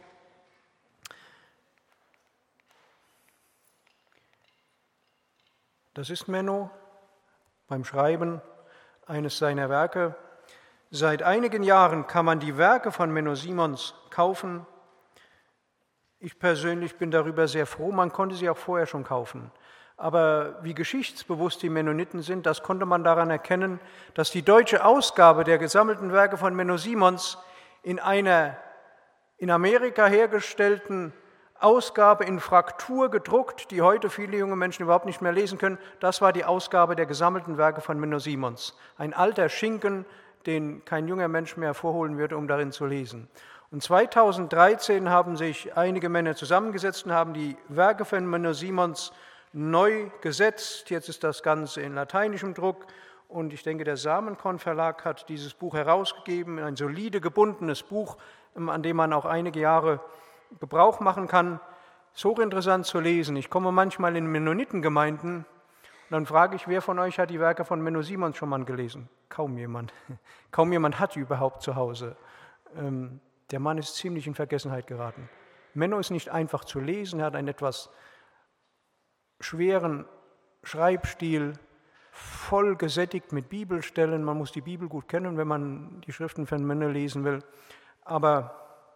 Das ist Menno beim Schreiben eines seiner Werke. Seit einigen Jahren kann man die Werke von Menno Simons kaufen. Ich persönlich bin darüber sehr froh, man konnte sie auch vorher schon kaufen. Aber wie geschichtsbewusst die Mennoniten sind, das konnte man daran erkennen, dass die deutsche Ausgabe der gesammelten Werke von Menno Simons in einer in Amerika hergestellten Ausgabe in Fraktur gedruckt, die heute viele junge Menschen überhaupt nicht mehr lesen können. Das war die Ausgabe der gesammelten Werke von Menno Simons. Ein alter Schinken, den kein junger Mensch mehr vorholen würde, um darin zu lesen. Und zweitausenddreizehn haben sich einige Männer zusammengesetzt und haben die Werke von Menno Simons neu gesetzt. Jetzt ist das Ganze in lateinischem Druck und ich denke, der Samenkorn Verlag hat dieses Buch herausgegeben, ein solide gebundenes Buch, an dem man auch einige Jahre Gebrauch machen kann. Ist hochinteressant zu lesen. Ich komme manchmal in Mennonitengemeinden und dann frage ich, wer von euch hat die Werke von Menno Simons schon mal gelesen? Kaum jemand. Kaum jemand hat die überhaupt zu Hause. Ähm, der Mann ist ziemlich in Vergessenheit geraten. Menno ist nicht einfach zu lesen, er hat einen etwas schweren Schreibstil, voll gesättigt mit Bibelstellen. Man muss die Bibel gut kennen, wenn man die Schriften von Menno lesen will. Aber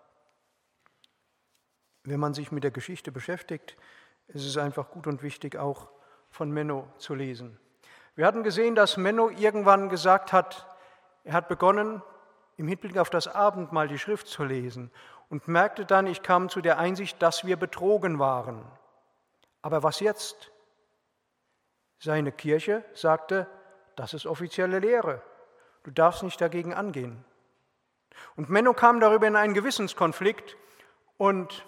wenn man sich mit der Geschichte beschäftigt, ist es einfach gut und wichtig, auch von Menno zu lesen. Wir hatten gesehen, dass Menno irgendwann gesagt hat, er hat begonnen, im Hinblick auf das Abendmahl die Schrift zu lesen. und merkte dann, ich kam zu der Einsicht, dass wir betrogen waren. Aber was jetzt? Seine Kirche sagte, das ist offizielle Lehre. Du darfst nicht dagegen angehen. Und Menno kam darüber in einen Gewissenskonflikt und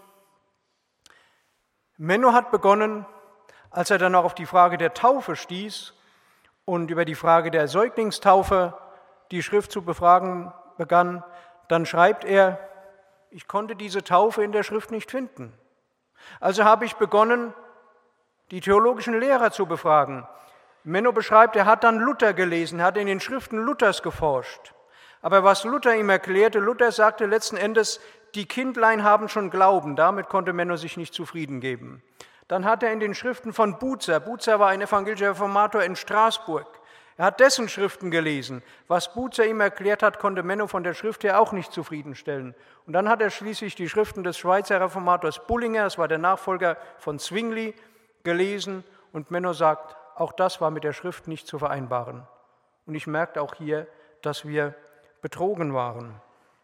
Menno hat begonnen, als er dann auch auf die Frage der Taufe stieß und über die Frage der Säuglingstaufe die Schrift zu befragen begann, dann schreibt er, ich konnte diese Taufe in der Schrift nicht finden. Also habe ich begonnen, die theologischen Lehrer zu befragen. Menno beschreibt, er hat dann Luther gelesen, er hat in den Schriften Luthers geforscht. Aber was Luther ihm erklärte, Luther sagte letzten Endes, die Kindlein haben schon Glauben, damit konnte Menno sich nicht zufrieden geben. Dann hat er in den Schriften von Bucer, Bucer war ein evangelischer Reformator in Straßburg, er hat dessen Schriften gelesen. Was Bucer ihm erklärt hat, konnte Menno von der Schrift her auch nicht zufriedenstellen. Und dann hat er schließlich die Schriften des Schweizer Reformators Bullinger, das war der Nachfolger von Zwingli, gelesen. Und Menno sagt, auch das war mit der Schrift nicht zu vereinbaren. Und ich merkte auch hier, dass wir betrogen waren.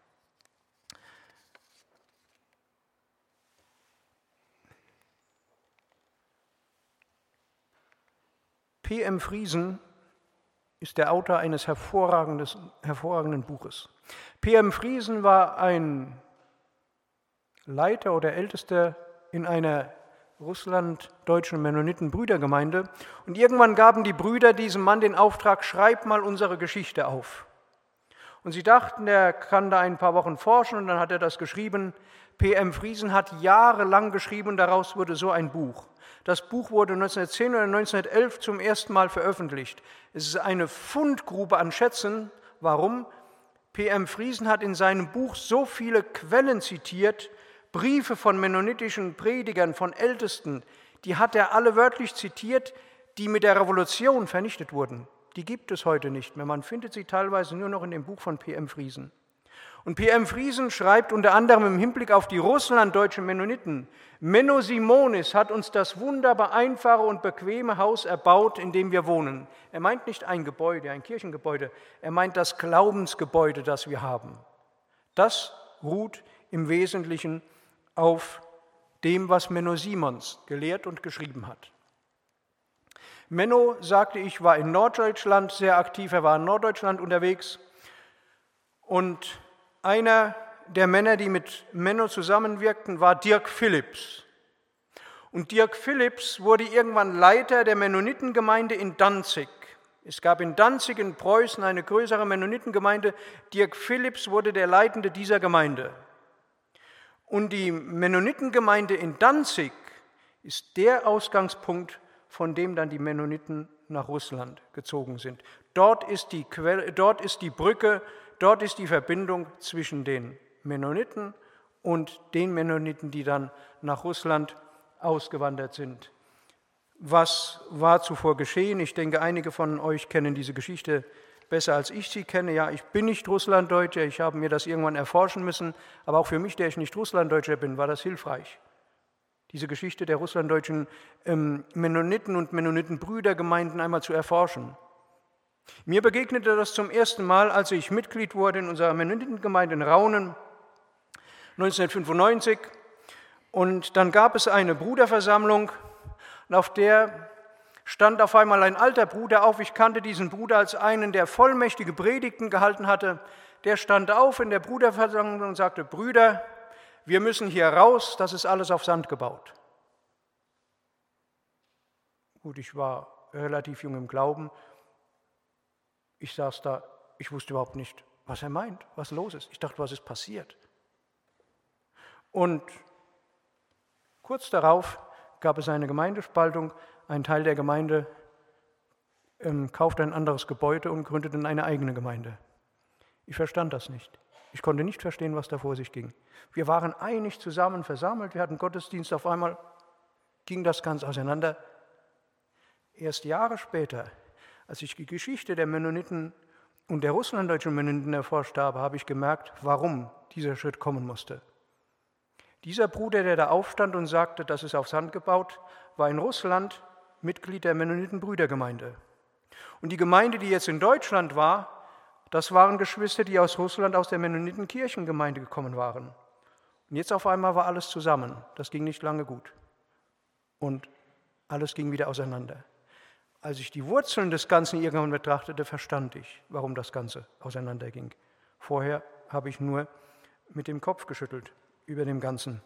P M Friesen ist der Autor eines hervorragenden Buches. P M Friesen war ein Leiter oder Ältester in einer russlanddeutschen Mennoniten-Brüdergemeinde. Und irgendwann gaben die Brüder diesem Mann den Auftrag, schreib mal unsere Geschichte auf. Und sie dachten, er kann da ein paar Wochen forschen und dann hat er das geschrieben. P M Friesen hat jahrelang geschrieben und daraus wurde so ein Buch. Das Buch wurde neunzehnhundertzehn oder neunzehnhundertelf zum ersten Mal veröffentlicht. Es ist eine Fundgrube an Schätzen. Warum? P M Friesen hat in seinem Buch so viele Quellen zitiert, Briefe von mennonitischen Predigern, von Ältesten, die hat er alle wörtlich zitiert, die mit der Revolution vernichtet wurden. Die gibt es heute nicht mehr. Man findet sie teilweise nur noch in dem Buch von P M Friesen. Und P M Friesen schreibt unter anderem im Hinblick auf die russlanddeutschen Mennoniten, Menno Simonis hat uns das wunderbar einfache und bequeme Haus erbaut, in dem wir wohnen. Er meint nicht ein Gebäude, ein Kirchengebäude, er meint das Glaubensgebäude, das wir haben. Das ruht im Wesentlichen auf dem, was Menno Simons gelehrt und geschrieben hat. Menno, sagte ich, war in Norddeutschland sehr aktiv, er war in Norddeutschland unterwegs und einer der Männer, die mit Menno zusammenwirkten, war Dirk Philipps. Und Dirk Philipps wurde irgendwann Leiter der Mennonitengemeinde in Danzig. Es gab in Danzig in Preußen eine größere Mennonitengemeinde. Dirk Philipps wurde der Leitende dieser Gemeinde. Und die Mennonitengemeinde in Danzig ist der Ausgangspunkt, von dem dann die Mennoniten nach Russland gezogen sind. Dort ist die Quelle, dort ist die Brücke, dort ist die Verbindung zwischen den Mennoniten und den Mennoniten, die dann nach Russland ausgewandert sind. Was war zuvor geschehen? Ich denke, einige von euch kennen diese Geschichte besser als ich sie kenne. Ja, ich bin nicht Russlanddeutscher, ich habe mir das irgendwann erforschen müssen, aber auch für mich, der ich nicht Russlanddeutscher bin, war das hilfreich. Diese Geschichte der russlanddeutschen ähm, Mennoniten und Mennonitenbrüdergemeinden einmal zu erforschen. Mir begegnete das zum ersten Mal, als ich Mitglied wurde in unserer Mennonitengemeinde in Raunen neunzehnhundertfünfundneunzig. Und dann gab es eine Bruderversammlung, und auf der stand auf einmal ein alter Bruder auf. Ich kannte diesen Bruder als einen, der vollmächtige Predigten gehalten hatte. Der stand auf in der Bruderversammlung und sagte, Brüder, wir müssen hier raus, das ist alles auf Sand gebaut. Gut, ich war relativ jung im Glauben. Ich saß da, ich wusste überhaupt nicht, was er meint, was los ist. Ich dachte, was ist passiert? Und kurz darauf gab es eine Gemeindespaltung. Ein Teil der Gemeinde ähm, kaufte ein anderes Gebäude und gründete eine eigene Gemeinde. Ich verstand das nicht. Ich konnte nicht verstehen, was da vor sich ging. Wir waren einig zusammen versammelt, wir hatten Gottesdienst, auf einmal ging das ganz auseinander. Erst Jahre später, als ich die Geschichte der Mennoniten und der russlanddeutschen Mennoniten erforscht habe, habe ich gemerkt, warum dieser Schritt kommen musste. Dieser Bruder, der da aufstand und sagte, das ist auf Sand gebaut, war in Russland Mitglied der Mennonitenbrüdergemeinde. Und die Gemeinde, die jetzt in Deutschland war, das waren Geschwister, die aus Russland, aus der Mennonitenkirchengemeinde gekommen waren. Und Und jetzt auf einmal war alles zusammen. Das ging nicht lange gut. Und alles ging wieder auseinander. Als ich die Wurzeln des Ganzen irgendwann betrachtete, verstand ich, warum das Ganze auseinanderging. Vorher habe ich nur mit dem Kopf geschüttelt über dem Ganzen.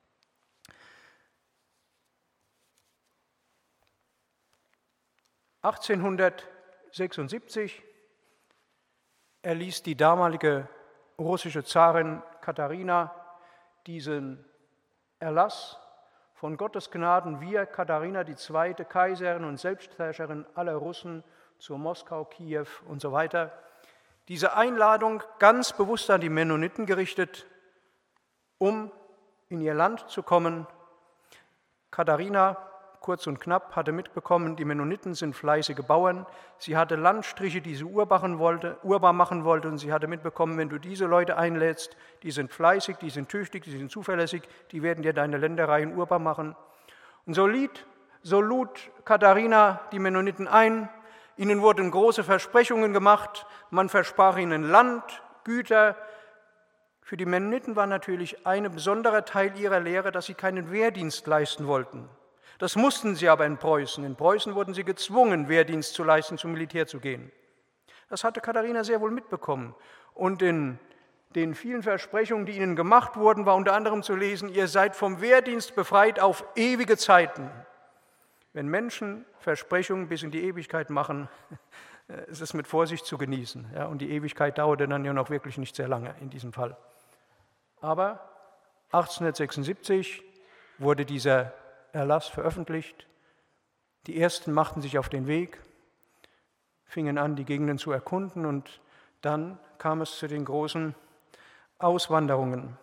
achtzehnhundertsechsundsiebzig erließ die damalige russische Zarin Katharina diesen Erlass: von Gottes Gnaden wir, Katharina die Zweite, Kaiserin und Selbstherrscherin aller Russen, zu Moskau, Kiew und so weiter. Diese Einladung ganz bewusst an die Mennoniten gerichtet, um in ihr Land zu kommen. Katharina, kurz und knapp, hatte mitbekommen, die Mennoniten sind fleißige Bauern. Sie hatte Landstriche, die sie urbar wollte, urbar machen wollte, und sie hatte mitbekommen, wenn du diese Leute einlädst, die sind fleißig, die sind tüchtig, die sind zuverlässig, die werden dir deine Ländereien urbar machen. Und so, lied, so lud Katharina die Mennoniten ein. Ihnen wurden große Versprechungen gemacht. Man versprach ihnen Land, Güter. Für die Mennoniten war natürlich ein besonderer Teil ihrer Lehre, dass sie keinen Wehrdienst leisten wollten. Das mussten sie aber in Preußen. In Preußen wurden sie gezwungen, Wehrdienst zu leisten, zum Militär zu gehen. Das hatte Katharina sehr wohl mitbekommen. Und in den vielen Versprechungen, die ihnen gemacht wurden, war unter anderem zu lesen: Ihr seid vom Wehrdienst befreit auf ewige Zeiten. Wenn Menschen Versprechungen bis in die Ewigkeit machen, ist es mit Vorsicht zu genießen. Ja, und die Ewigkeit dauerte dann ja noch wirklich nicht sehr lange in diesem Fall. Aber achtzehnhundertsechsundsiebzig wurde dieser Erlass veröffentlicht. Die Ersten machten sich auf den Weg, fingen an, die Gegenden zu erkunden, und dann kam es zu den großen Auswanderungen.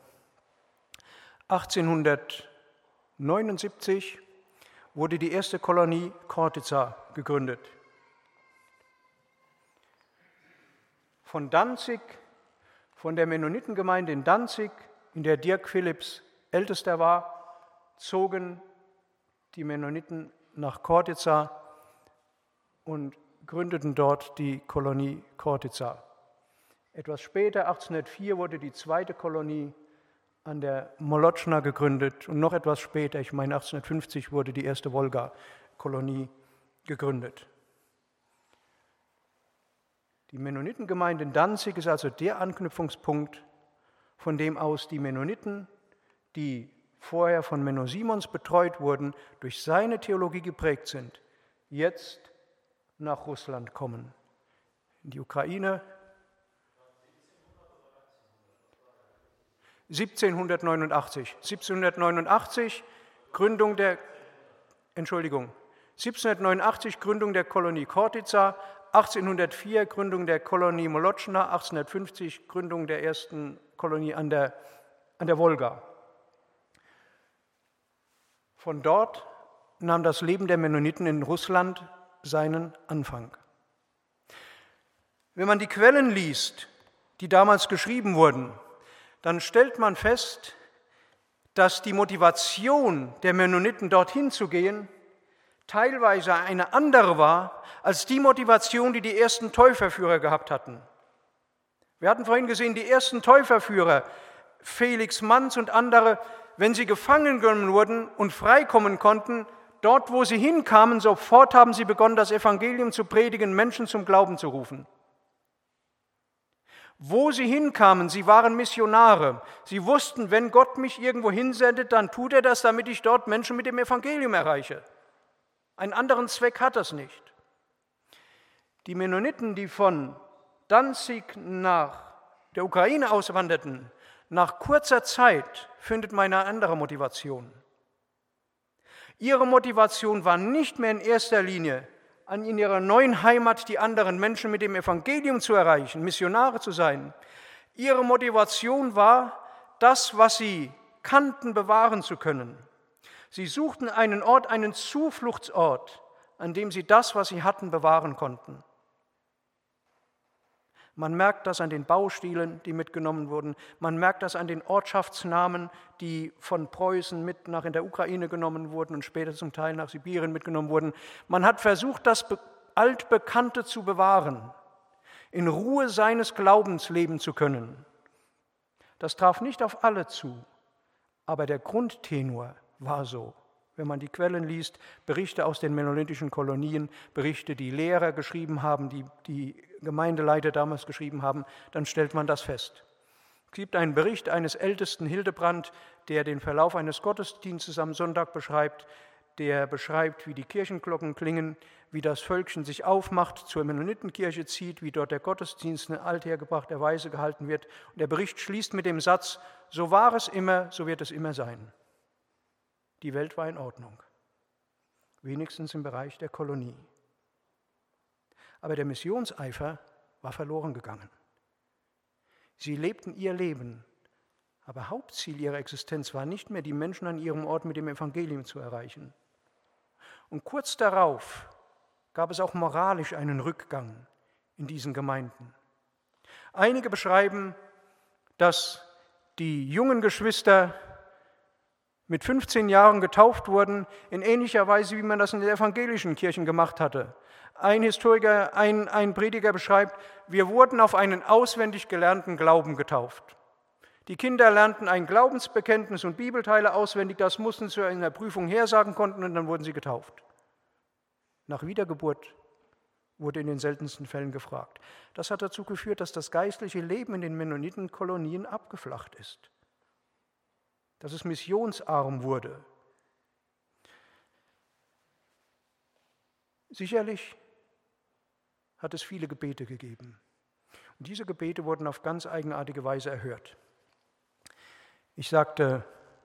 achtzehnhundertneunundsiebzig wurde die erste Kolonie Chortyza gegründet. Von Danzig, von der Mennonitengemeinde in Danzig, in der Dirk Philipps ältester war, zogen die Mennoniten nach Chortyza und gründeten dort die Kolonie Chortyza. Etwas später, achtzehnhundertvier, wurde die zweite Kolonie an der Molotschna gegründet, und noch etwas später, ich meine achtzehnhundertfünfzig, wurde die erste Wolga-Kolonie gegründet. Die Mennonitengemeinde in Danzig ist also der Anknüpfungspunkt, von dem aus die Mennoniten, die vorher von Menno Simons betreut wurden, durch seine Theologie geprägt sind, jetzt nach Russland kommen. In die Ukraine. siebzehnhundertneunundachtzig. siebzehnhundertneunundachtzig Gründung der, Entschuldigung, siebzehnhundertneunundachtzig Gründung der Kolonie Chortyza, achtzehnhundertvier Gründung der Kolonie Molotschna, achtzehnhundertfünfzig Gründung der ersten Kolonie an der, an der Wolga. Von dort nahm das Leben der Mennoniten in Russland seinen Anfang. Wenn man die Quellen liest, die damals geschrieben wurden, dann stellt man fest, dass die Motivation der Mennoniten, dorthin zu gehen, teilweise eine andere war als die Motivation, die die ersten Täuferführer gehabt hatten. Wir hatten vorhin gesehen, die ersten Täuferführer, Felix Manz und andere, wenn sie gefangen genommen wurden und freikommen konnten, dort, wo sie hinkamen, sofort haben sie begonnen, das Evangelium zu predigen, Menschen zum Glauben zu rufen. Wo sie hinkamen, sie waren Missionare. Sie wussten, wenn Gott mich irgendwo hinsendet, dann tut er das, damit ich dort Menschen mit dem Evangelium erreiche. Einen anderen Zweck hat das nicht. Die Mennoniten, die von Danzig nach der Ukraine auswanderten, nach kurzer Zeit findet man eine andere Motivation. Ihre Motivation war nicht mehr in erster Linie, an in ihrer neuen Heimat die anderen Menschen mit dem Evangelium zu erreichen, Missionare zu sein. Ihre Motivation war, das, was sie kannten, bewahren zu können. Sie suchten einen Ort, einen Zufluchtsort, an dem sie das, was sie hatten, bewahren konnten. Man merkt das an den Baustilen, die mitgenommen wurden. Man merkt das an den Ortschaftsnamen, die von Preußen mit nach in der Ukraine genommen wurden und später zum Teil nach Sibirien mitgenommen wurden. Man hat versucht, das Altbekannte zu bewahren, in Ruhe seines Glaubens leben zu können. Das traf nicht auf alle zu, Aber der Grundtenor war so. Wenn man die Quellen liest, Berichte aus den mennonitischen Kolonien, Berichte, die Lehrer geschrieben haben, die die Gemeindeleiter damals geschrieben haben, dann stellt man das fest. Es gibt einen Bericht eines Ältesten Hildebrand, der den Verlauf eines Gottesdienstes am Sonntag beschreibt, der beschreibt, wie die Kirchenglocken klingen, wie das Völkchen sich aufmacht, zur Mennonitenkirche zieht, wie dort der Gottesdienst in althergebrachter Weise gehalten wird. Und der Bericht schließt mit dem Satz, so war es immer, so wird es immer sein. Die Welt war in Ordnung, wenigstens im Bereich der Kolonie. Aber der Missionseifer war verloren gegangen. Sie lebten ihr Leben, aber Hauptziel ihrer Existenz war nicht mehr, die Menschen an ihrem Ort mit dem Evangelium zu erreichen. Und kurz darauf gab es auch moralisch einen Rückgang in diesen Gemeinden. Einige beschreiben, dass die jungen Geschwister mit fünfzehn Jahren getauft wurden, in ähnlicher Weise, wie man das in den evangelischen Kirchen gemacht hatte. Ein Historiker, ein, ein Prediger beschreibt, wir wurden auf einen auswendig gelernten Glauben getauft. Die Kinder lernten ein Glaubensbekenntnis und Bibelteile auswendig, das mussten sie in der Prüfung hersagen konnten und dann wurden sie getauft. Nach Wiedergeburt wurde in den seltensten Fällen gefragt. Das hat dazu geführt, dass das geistliche Leben in den Mennonitenkolonien abgeflacht ist, dass es missionsarm wurde. Sicherlich hat es viele Gebete gegeben. Und diese Gebete wurden auf ganz eigenartige Weise erhört. Ich sagte,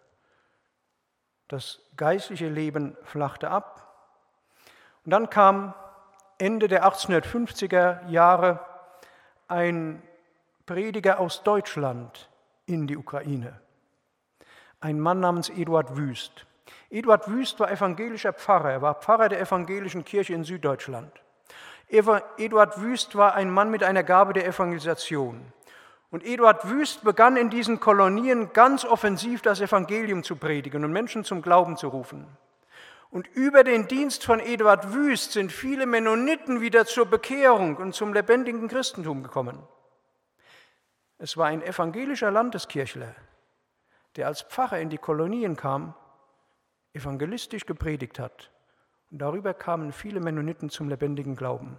das geistliche Leben flachte ab. Und dann kam Ende der achtzehnhundertfünfziger Jahre ein Prediger aus Deutschland in die Ukraine. Ein Mann namens Eduard Wüst. Eduard Wüst war evangelischer Pfarrer, er war Pfarrer der evangelischen Kirche in Süddeutschland. Eduard Wüst war ein Mann mit einer Gabe der Evangelisation. Und Eduard Wüst begann in diesen Kolonien ganz offensiv das Evangelium zu predigen und Menschen zum Glauben zu rufen. Und über den Dienst von Eduard Wüst sind viele Mennoniten wieder zur Bekehrung und zum lebendigen Christentum gekommen. Es war ein evangelischer Landeskirchler, der als Pfarrer in die Kolonien kam, evangelistisch gepredigt hat. Und darüber kamen viele Mennoniten zum lebendigen Glauben.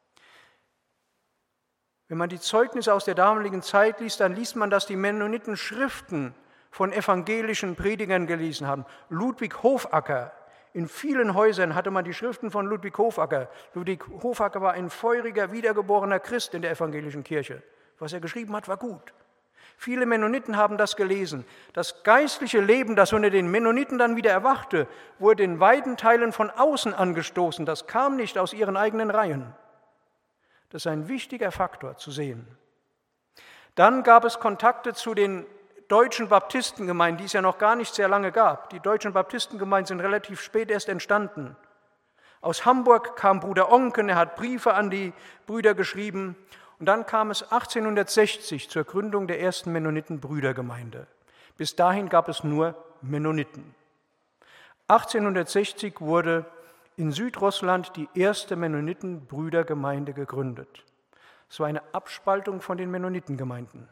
Wenn man die Zeugnisse aus der damaligen Zeit liest, dann liest man, dass die Mennoniten Schriften von evangelischen Predigern gelesen haben. Ludwig Hofacker, in vielen Häusern hatte man die Schriften von Ludwig Hofacker. Ludwig Hofacker war ein feuriger, wiedergeborener Christ in der evangelischen Kirche. Was er geschrieben hat, war gut. Viele Mennoniten haben das gelesen. Das geistliche Leben, das unter den Mennoniten dann wieder erwachte, wurde in weiten Teilen von außen angestoßen. Das kam nicht aus ihren eigenen Reihen. Das ist ein wichtiger Faktor zu sehen. Dann gab es Kontakte zu den deutschen Baptistengemeinden, die es ja noch gar nicht sehr lange gab. Die deutschen Baptistengemeinden sind relativ spät erst entstanden. Aus Hamburg kam Bruder Onken, er hat Briefe an die Brüder geschrieben. Und dann kam es achtzehnhundertsechzig zur Gründung der ersten Mennoniten-Brüdergemeinde. Bis dahin gab es nur Mennoniten. achtzehnhundertsechzig wurde in Südrussland die erste Mennoniten-Brüdergemeinde gegründet. Es war eine Abspaltung von den Mennonitengemeinden.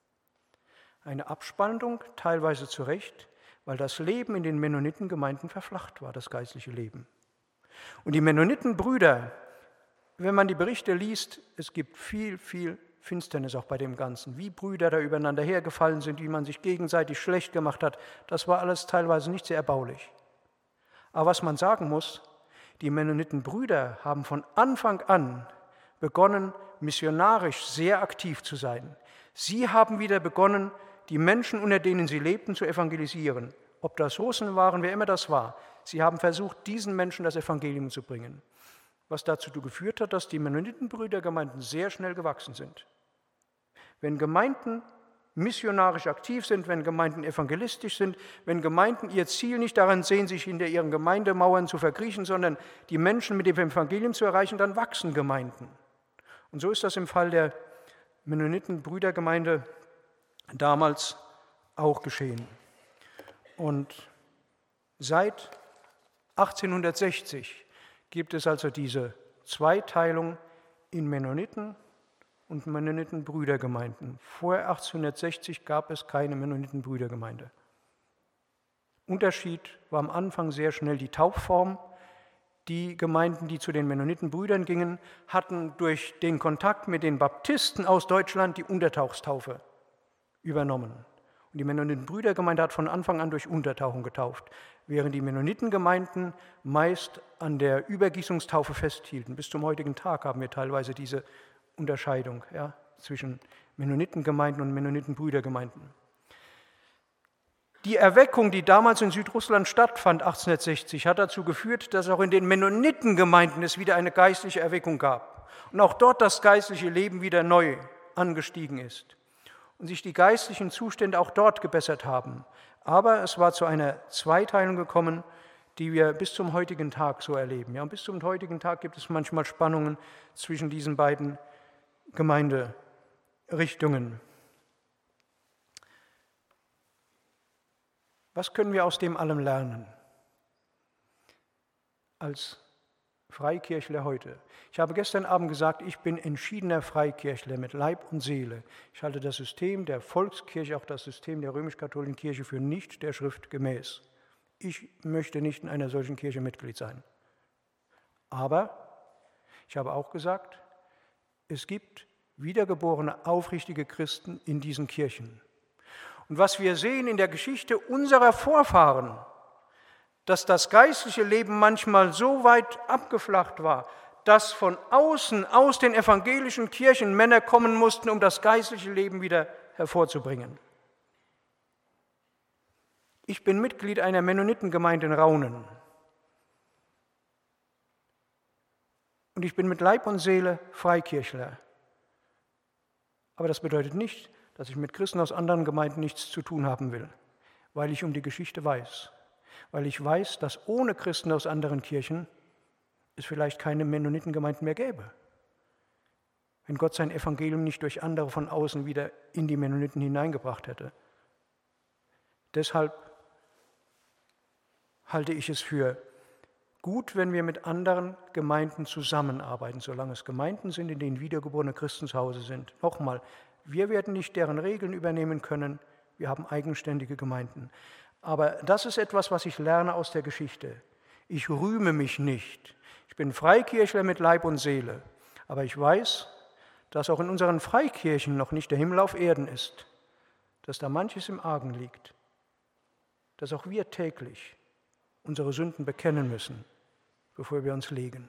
Eine Abspaltung, teilweise zu Recht, weil das Leben in den Mennonitengemeinden verflacht war, das geistliche Leben. Und die Mennonitenbrüder, wenn man die Berichte liest, es gibt viel, viel Finsternis auch bei dem Ganzen. Wie Brüder da übereinander hergefallen sind, wie man sich gegenseitig schlecht gemacht hat, das war alles teilweise nicht sehr erbaulich. Aber was man sagen muss, die Mennonitenbrüder haben von Anfang an begonnen, missionarisch sehr aktiv zu sein. Sie haben wieder begonnen, die Menschen, unter denen sie lebten, zu evangelisieren. Ob das Russen waren, wer immer das war. Sie haben versucht, diesen Menschen das Evangelium zu bringen. Was dazu geführt hat, dass die Mennonitenbrüdergemeinden sehr schnell gewachsen sind. Wenn Gemeinden missionarisch aktiv sind, wenn Gemeinden evangelistisch sind, wenn Gemeinden ihr Ziel nicht daran sehen, sich hinter ihren Gemeindemauern zu verkriechen, sondern die Menschen mit dem Evangelium zu erreichen, dann wachsen Gemeinden. Und so ist das im Fall der Mennonitenbrüdergemeinde damals auch geschehen. Und seit achtzehnhundertsechzig gibt es also diese Zweiteilung in Mennoniten und Mennonitenbrüdergemeinden. Vor achtzehnhundertsechzig gab es keine Mennonitenbrüdergemeinde. Unterschied war am Anfang sehr schnell die Taufform. Die Gemeinden, die zu den Mennonitenbrüdern gingen, hatten durch den Kontakt mit den Baptisten aus Deutschland die Untertauchstaufe übernommen. Und die Mennonitenbrüdergemeinde hat von Anfang an durch Untertauchung getauft, während die Mennonitengemeinden meist an der Übergießungstaufe festhielten. Bis zum heutigen Tag haben wir teilweise diese Unterscheidung, ja, zwischen Mennonitengemeinden und Mennonitenbrüdergemeinden. Die Erweckung, die damals in Südrussland stattfand, achtzehnhundertsechzig, hat dazu geführt, dass auch in den Mennonitengemeinden es wieder eine geistliche Erweckung gab und auch dort das geistliche Leben wieder neu angestiegen ist und sich die geistlichen Zustände auch dort gebessert haben. Aber es war zu einer Zweiteilung gekommen, die wir bis zum heutigen Tag so erleben. Ja, und bis zum heutigen Tag gibt es manchmal Spannungen zwischen diesen beiden Gemeinderichtungen. Was können wir aus dem allem lernen? Als Freikirchler heute. Ich habe gestern Abend gesagt, ich bin entschiedener Freikirchler mit Leib und Seele. Ich halte das System der Volkskirche, auch das System der römisch-katholischen Kirche für nicht der Schrift gemäß. Ich möchte nicht in einer solchen Kirche Mitglied sein. Aber ich habe auch gesagt, es gibt wiedergeborene, aufrichtige Christen in diesen Kirchen. Und was wir sehen in der Geschichte unserer Vorfahren, dass das geistliche Leben manchmal so weit abgeflacht war, dass von außen, aus den evangelischen Kirchen Männer kommen mussten, um das geistliche Leben wieder hervorzubringen. Ich bin Mitglied einer Mennonitengemeinde in Raunen. Und ich bin mit Leib und Seele Freikirchler. Aber das bedeutet nicht, dass ich mit Christen aus anderen Gemeinden nichts zu tun haben will, weil ich um die Geschichte weiß. Weil ich weiß, dass ohne Christen aus anderen Kirchen es vielleicht keine Mennonitengemeinden mehr gäbe. Wenn Gott sein Evangelium nicht durch andere von außen wieder in die Mennoniten hineingebracht hätte. Deshalb halte ich es für gut, wenn wir mit anderen Gemeinden zusammenarbeiten, solange es Gemeinden sind, in denen wiedergeborene Christen zu Hause sind. Nochmal, wir werden nicht deren Regeln übernehmen können, wir haben eigenständige Gemeinden. Aber das ist etwas, was ich lerne aus der Geschichte. Ich rühme mich nicht. Ich bin Freikirchler mit Leib und Seele. Aber ich weiß, dass auch in unseren Freikirchen noch nicht der Himmel auf Erden ist, dass da manches im Argen liegt, dass auch wir täglich unsere Sünden bekennen müssen, bevor wir uns legen.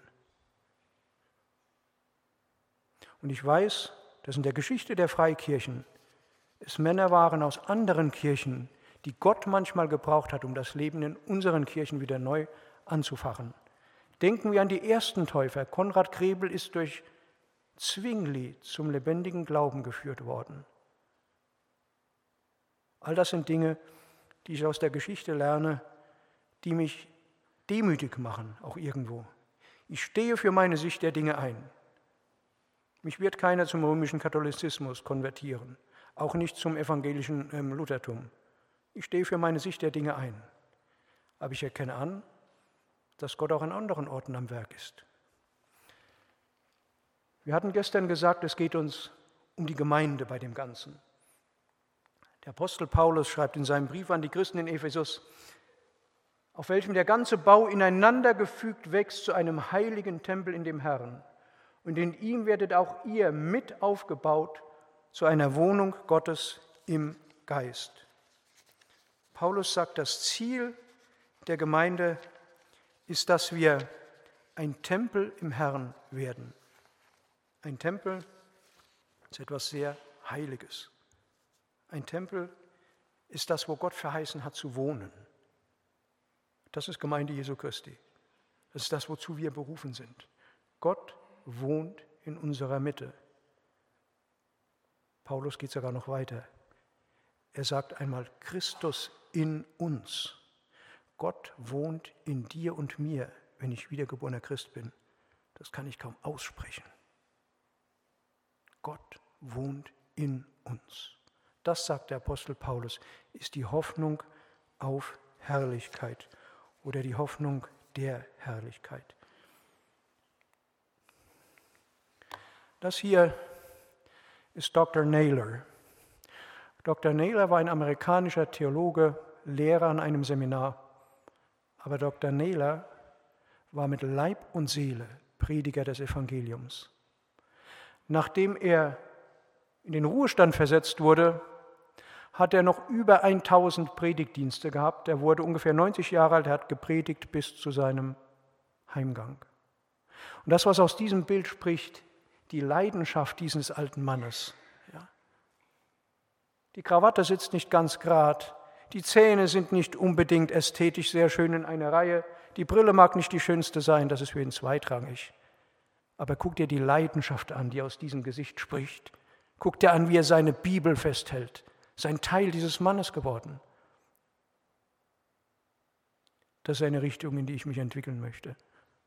Und ich weiß, dass in der Geschichte der Freikirchen es Männer waren aus anderen Kirchen, die Gott manchmal gebraucht hat, um das Leben in unseren Kirchen wieder neu anzufachen. Denken wir an die ersten Täufer. Konrad Grebel ist durch Zwingli zum lebendigen Glauben geführt worden. All das sind Dinge, die ich aus der Geschichte lerne, die mich demütig machen, auch irgendwo. Ich stehe für meine Sicht der Dinge ein. Mich wird keiner zum römischen Katholizismus konvertieren, auch nicht zum evangelischen ähm, Luthertum. Ich stehe für meine Sicht der Dinge ein. Aber ich erkenne an, dass Gott auch an anderen Orten am Werk ist. Wir hatten gestern gesagt, es geht uns um die Gemeinde bei dem Ganzen. Der Apostel Paulus schreibt in seinem Brief an die Christen in Ephesus, auf welchem der ganze Bau ineinander gefügt wächst zu einem heiligen Tempel in dem Herrn. Und in ihm werdet auch ihr mit aufgebaut zu einer Wohnung Gottes im Geist. Paulus sagt, das Ziel der Gemeinde ist, dass wir ein Tempel im Herrn werden. Ein Tempel ist etwas sehr Heiliges. Ein Tempel ist das, wo Gott verheißen hat zu wohnen. Das ist Gemeinde Jesu Christi. Das ist das, wozu wir berufen sind. Gott wohnt in unserer Mitte. Paulus geht sogar noch weiter. Er sagt einmal, Christus in uns. Gott wohnt in dir und mir, wenn ich wiedergeborener Christ bin. Das kann ich kaum aussprechen. Gott wohnt in uns. Das, sagt der Apostel Paulus, ist die Hoffnung auf Herrlichkeit oder die Hoffnung der Herrlichkeit. Das hier ist Doktor Naylor. Doktor Naylor war ein amerikanischer Theologe, Lehrer an einem Seminar. Aber Doktor Nehler war mit Leib und Seele Prediger des Evangeliums. Nachdem er in den Ruhestand versetzt wurde, hat er noch über tausend Predigtdienste gehabt. Er wurde ungefähr neunzig Jahre alt, er hat gepredigt bis zu seinem Heimgang. Und das, was aus diesem Bild spricht, die Leidenschaft dieses alten Mannes. Ja. Die Krawatte sitzt nicht ganz gerad, die Zähne sind nicht unbedingt ästhetisch sehr schön in einer Reihe, die Brille mag nicht die schönste sein, das ist für ihn zweitrangig. Aber guck dir die Leidenschaft an, die aus diesem Gesicht spricht. Guck dir an, wie er seine Bibel festhält. Sein Teil dieses Mannes geworden. Das ist eine Richtung, in die ich mich entwickeln möchte.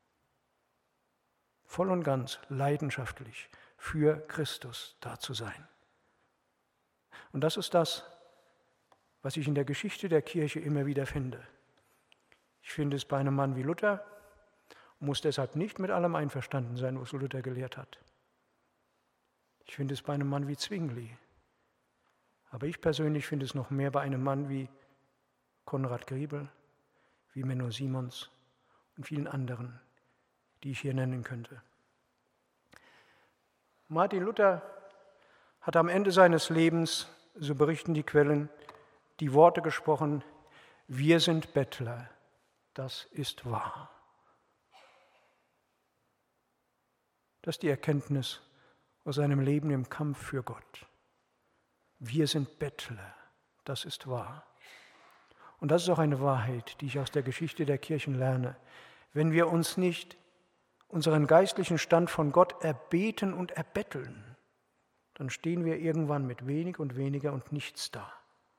Voll und ganz leidenschaftlich für Christus da zu sein. Und das ist das, was ich in der Geschichte der Kirche immer wieder finde. Ich finde es bei einem Mann wie Luther, muss deshalb nicht mit allem einverstanden sein, was Luther gelehrt hat. Ich finde es bei einem Mann wie Zwingli. Aber ich persönlich finde es noch mehr bei einem Mann wie Konrad Griebel, wie Menno Simons und vielen anderen, die ich hier nennen könnte. Martin Luther hat am Ende seines Lebens, so berichten die Quellen, die Worte gesprochen: Wir sind Bettler, das ist wahr. Das ist die Erkenntnis aus seinem Leben im Kampf für Gott. Wir sind Bettler, das ist wahr. Und das ist auch eine Wahrheit, die ich aus der Geschichte der Kirchen lerne. Wenn wir uns nicht unseren geistlichen Stand von Gott erbeten und erbetteln, dann stehen wir irgendwann mit wenig und weniger und nichts da.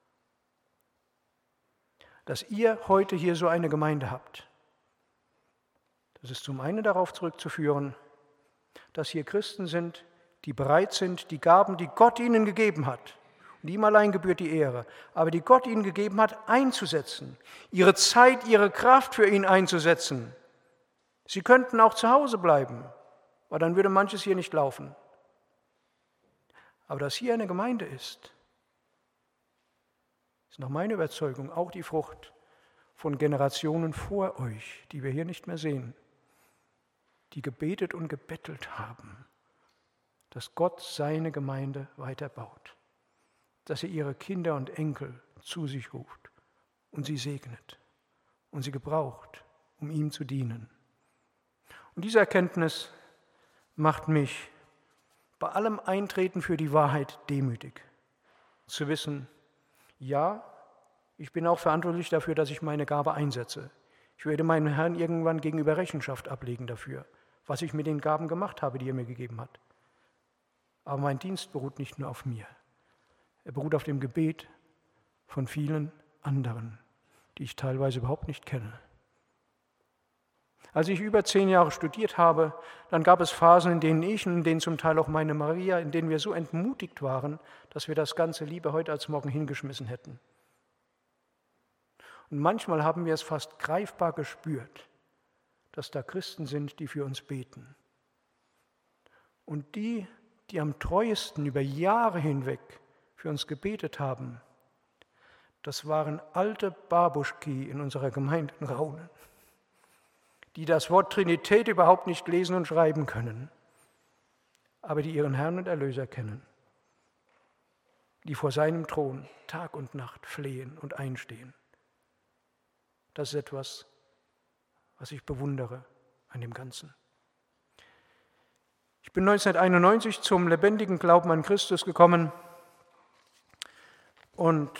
Dass ihr heute hier so eine Gemeinde habt, das ist zum einen darauf zurückzuführen, dass hier Christen sind, die bereit sind, die Gaben, die Gott ihnen gegeben hat, und ihm allein gebührt die Ehre, aber die Gott ihnen gegeben hat, einzusetzen, ihre Zeit, ihre Kraft für ihn einzusetzen. Sie könnten auch zu Hause bleiben, aber dann würde manches hier nicht laufen. Aber dass hier eine Gemeinde ist, ist nach meiner Überzeugung auch die Frucht von Generationen vor euch, die wir hier nicht mehr sehen, die gebetet und gebettelt haben, dass Gott seine Gemeinde weiterbaut, dass er ihre Kinder und Enkel zu sich ruft und sie segnet und sie gebraucht, um ihm zu dienen. Und diese Erkenntnis macht mich bei allem Eintreten für die Wahrheit demütig, zu wissen, ja, ich bin auch verantwortlich dafür, dass ich meine Gabe einsetze. Ich werde meinem Herrn irgendwann gegenüber Rechenschaft ablegen dafür, was ich mit den Gaben gemacht habe, die er mir gegeben hat. Aber mein Dienst beruht nicht nur auf mir. Er beruht auf dem Gebet von vielen anderen, die ich teilweise überhaupt nicht kenne. Als ich über zehn Jahre studiert habe, dann gab es Phasen, in denen ich und in denen zum Teil auch meine Maria, in denen wir so entmutigt waren, dass wir das Ganze lieber heute als morgen hingeschmissen hätten. Und manchmal haben wir es fast greifbar gespürt, dass da Christen sind, die für uns beten. Und die, die am treuesten über Jahre hinweg für uns gebetet haben, das waren alte Babuschki in unserer Gemeinde in Raunen, die das Wort Trinität überhaupt nicht lesen und schreiben können, aber die ihren Herrn und Erlöser kennen, die vor seinem Thron Tag und Nacht flehen und einstehen. Das ist etwas, was ich bewundere an dem Ganzen. Ich bin neunzehnhunderteinundneunzig zum lebendigen Glauben an Christus gekommen und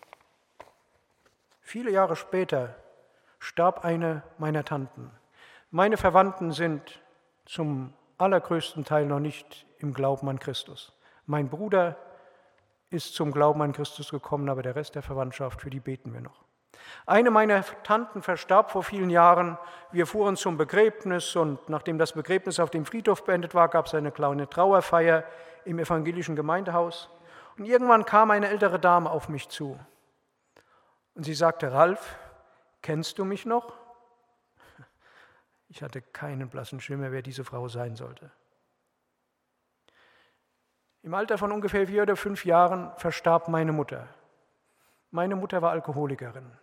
viele Jahre später starb eine meiner Tanten. Meine Verwandten sind zum allergrößten Teil noch nicht im Glauben an Christus. Mein Bruder ist zum Glauben an Christus gekommen, aber der Rest der Verwandtschaft, für die beten wir noch. Eine meiner Tanten verstarb vor vielen Jahren. Wir fuhren zum Begräbnis und nachdem das Begräbnis auf dem Friedhof beendet war, gab es eine kleine Trauerfeier im evangelischen Gemeindehaus. Und irgendwann kam eine ältere Dame auf mich zu und sie sagte: Ralf, kennst du mich noch? Ich hatte keinen blassen Schimmer, wer diese Frau sein sollte. Im Alter von ungefähr vier oder fünf Jahren verstarb meine Mutter. Meine Mutter war Alkoholikerin.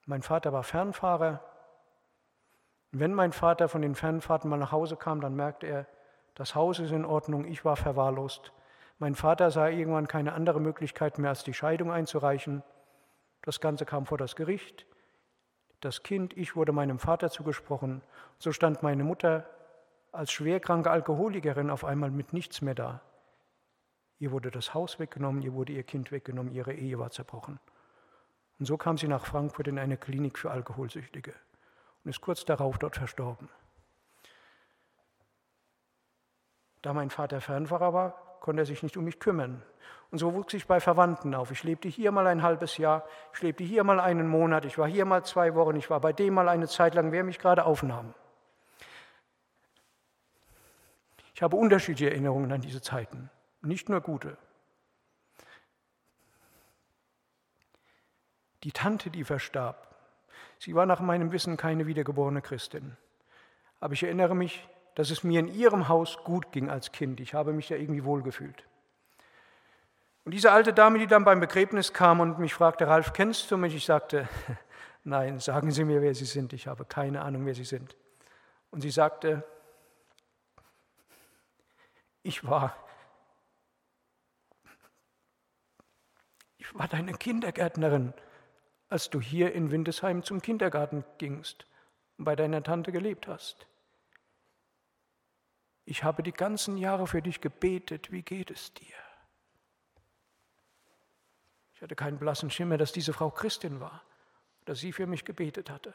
Mein Vater war Fernfahrer. Und wenn mein Vater von den Fernfahrten mal nach Hause kam, dann merkte er, das Haus ist in Ordnung, ich war verwahrlost. Mein Vater sah irgendwann keine andere Möglichkeit mehr, als die Scheidung einzureichen. Das Ganze kam vor das Gericht. Das Kind, ich, wurde meinem Vater zugesprochen. So stand meine Mutter als schwerkranke Alkoholikerin auf einmal mit nichts mehr da. Ihr wurde das Haus weggenommen, ihr wurde ihr Kind weggenommen, ihre Ehe war zerbrochen. Und so kam sie nach Frankfurt in eine Klinik für Alkoholsüchtige und ist kurz darauf dort verstorben. Da mein Vater Fernfahrer war, konnte er sich nicht um mich kümmern. Und so wuchs ich bei Verwandten auf. Ich lebte hier mal ein halbes Jahr, ich lebte hier mal einen Monat, ich war hier mal zwei Wochen, ich war bei dem mal eine Zeit lang, wer mich gerade aufnahm. Ich habe unterschiedliche Erinnerungen an diese Zeiten, nicht nur gute. Die Tante, die verstarb, sie war nach meinem Wissen keine wiedergeborene Christin. Aber ich erinnere mich, dass es mir in ihrem Haus gut ging als Kind. Ich habe mich ja irgendwie wohlgefühlt. Und diese alte Dame, die dann beim Begräbnis kam und mich fragte, Ralf, kennst du mich? Ich sagte, nein, sagen Sie mir, wer Sie sind. Ich habe keine Ahnung, wer Sie sind. Und sie sagte, ich war, ich war deine Kindergärtnerin, als du hier in Windesheim zum Kindergarten gingst und bei deiner Tante gelebt hast. Ich habe die ganzen Jahre für dich gebetet, wie geht es dir? Ich hatte keinen blassen Schimmer, dass diese Frau Christin war, dass sie für mich gebetet hatte.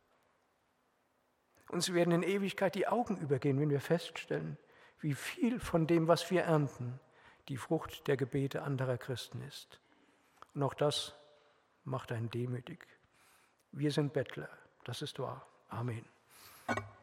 Uns werden in Ewigkeit die Augen übergehen, wenn wir feststellen, wie viel von dem, was wir ernten, die Frucht der Gebete anderer Christen ist. Und auch das macht einen demütig. Wir sind Bettler, das ist wahr. Amen.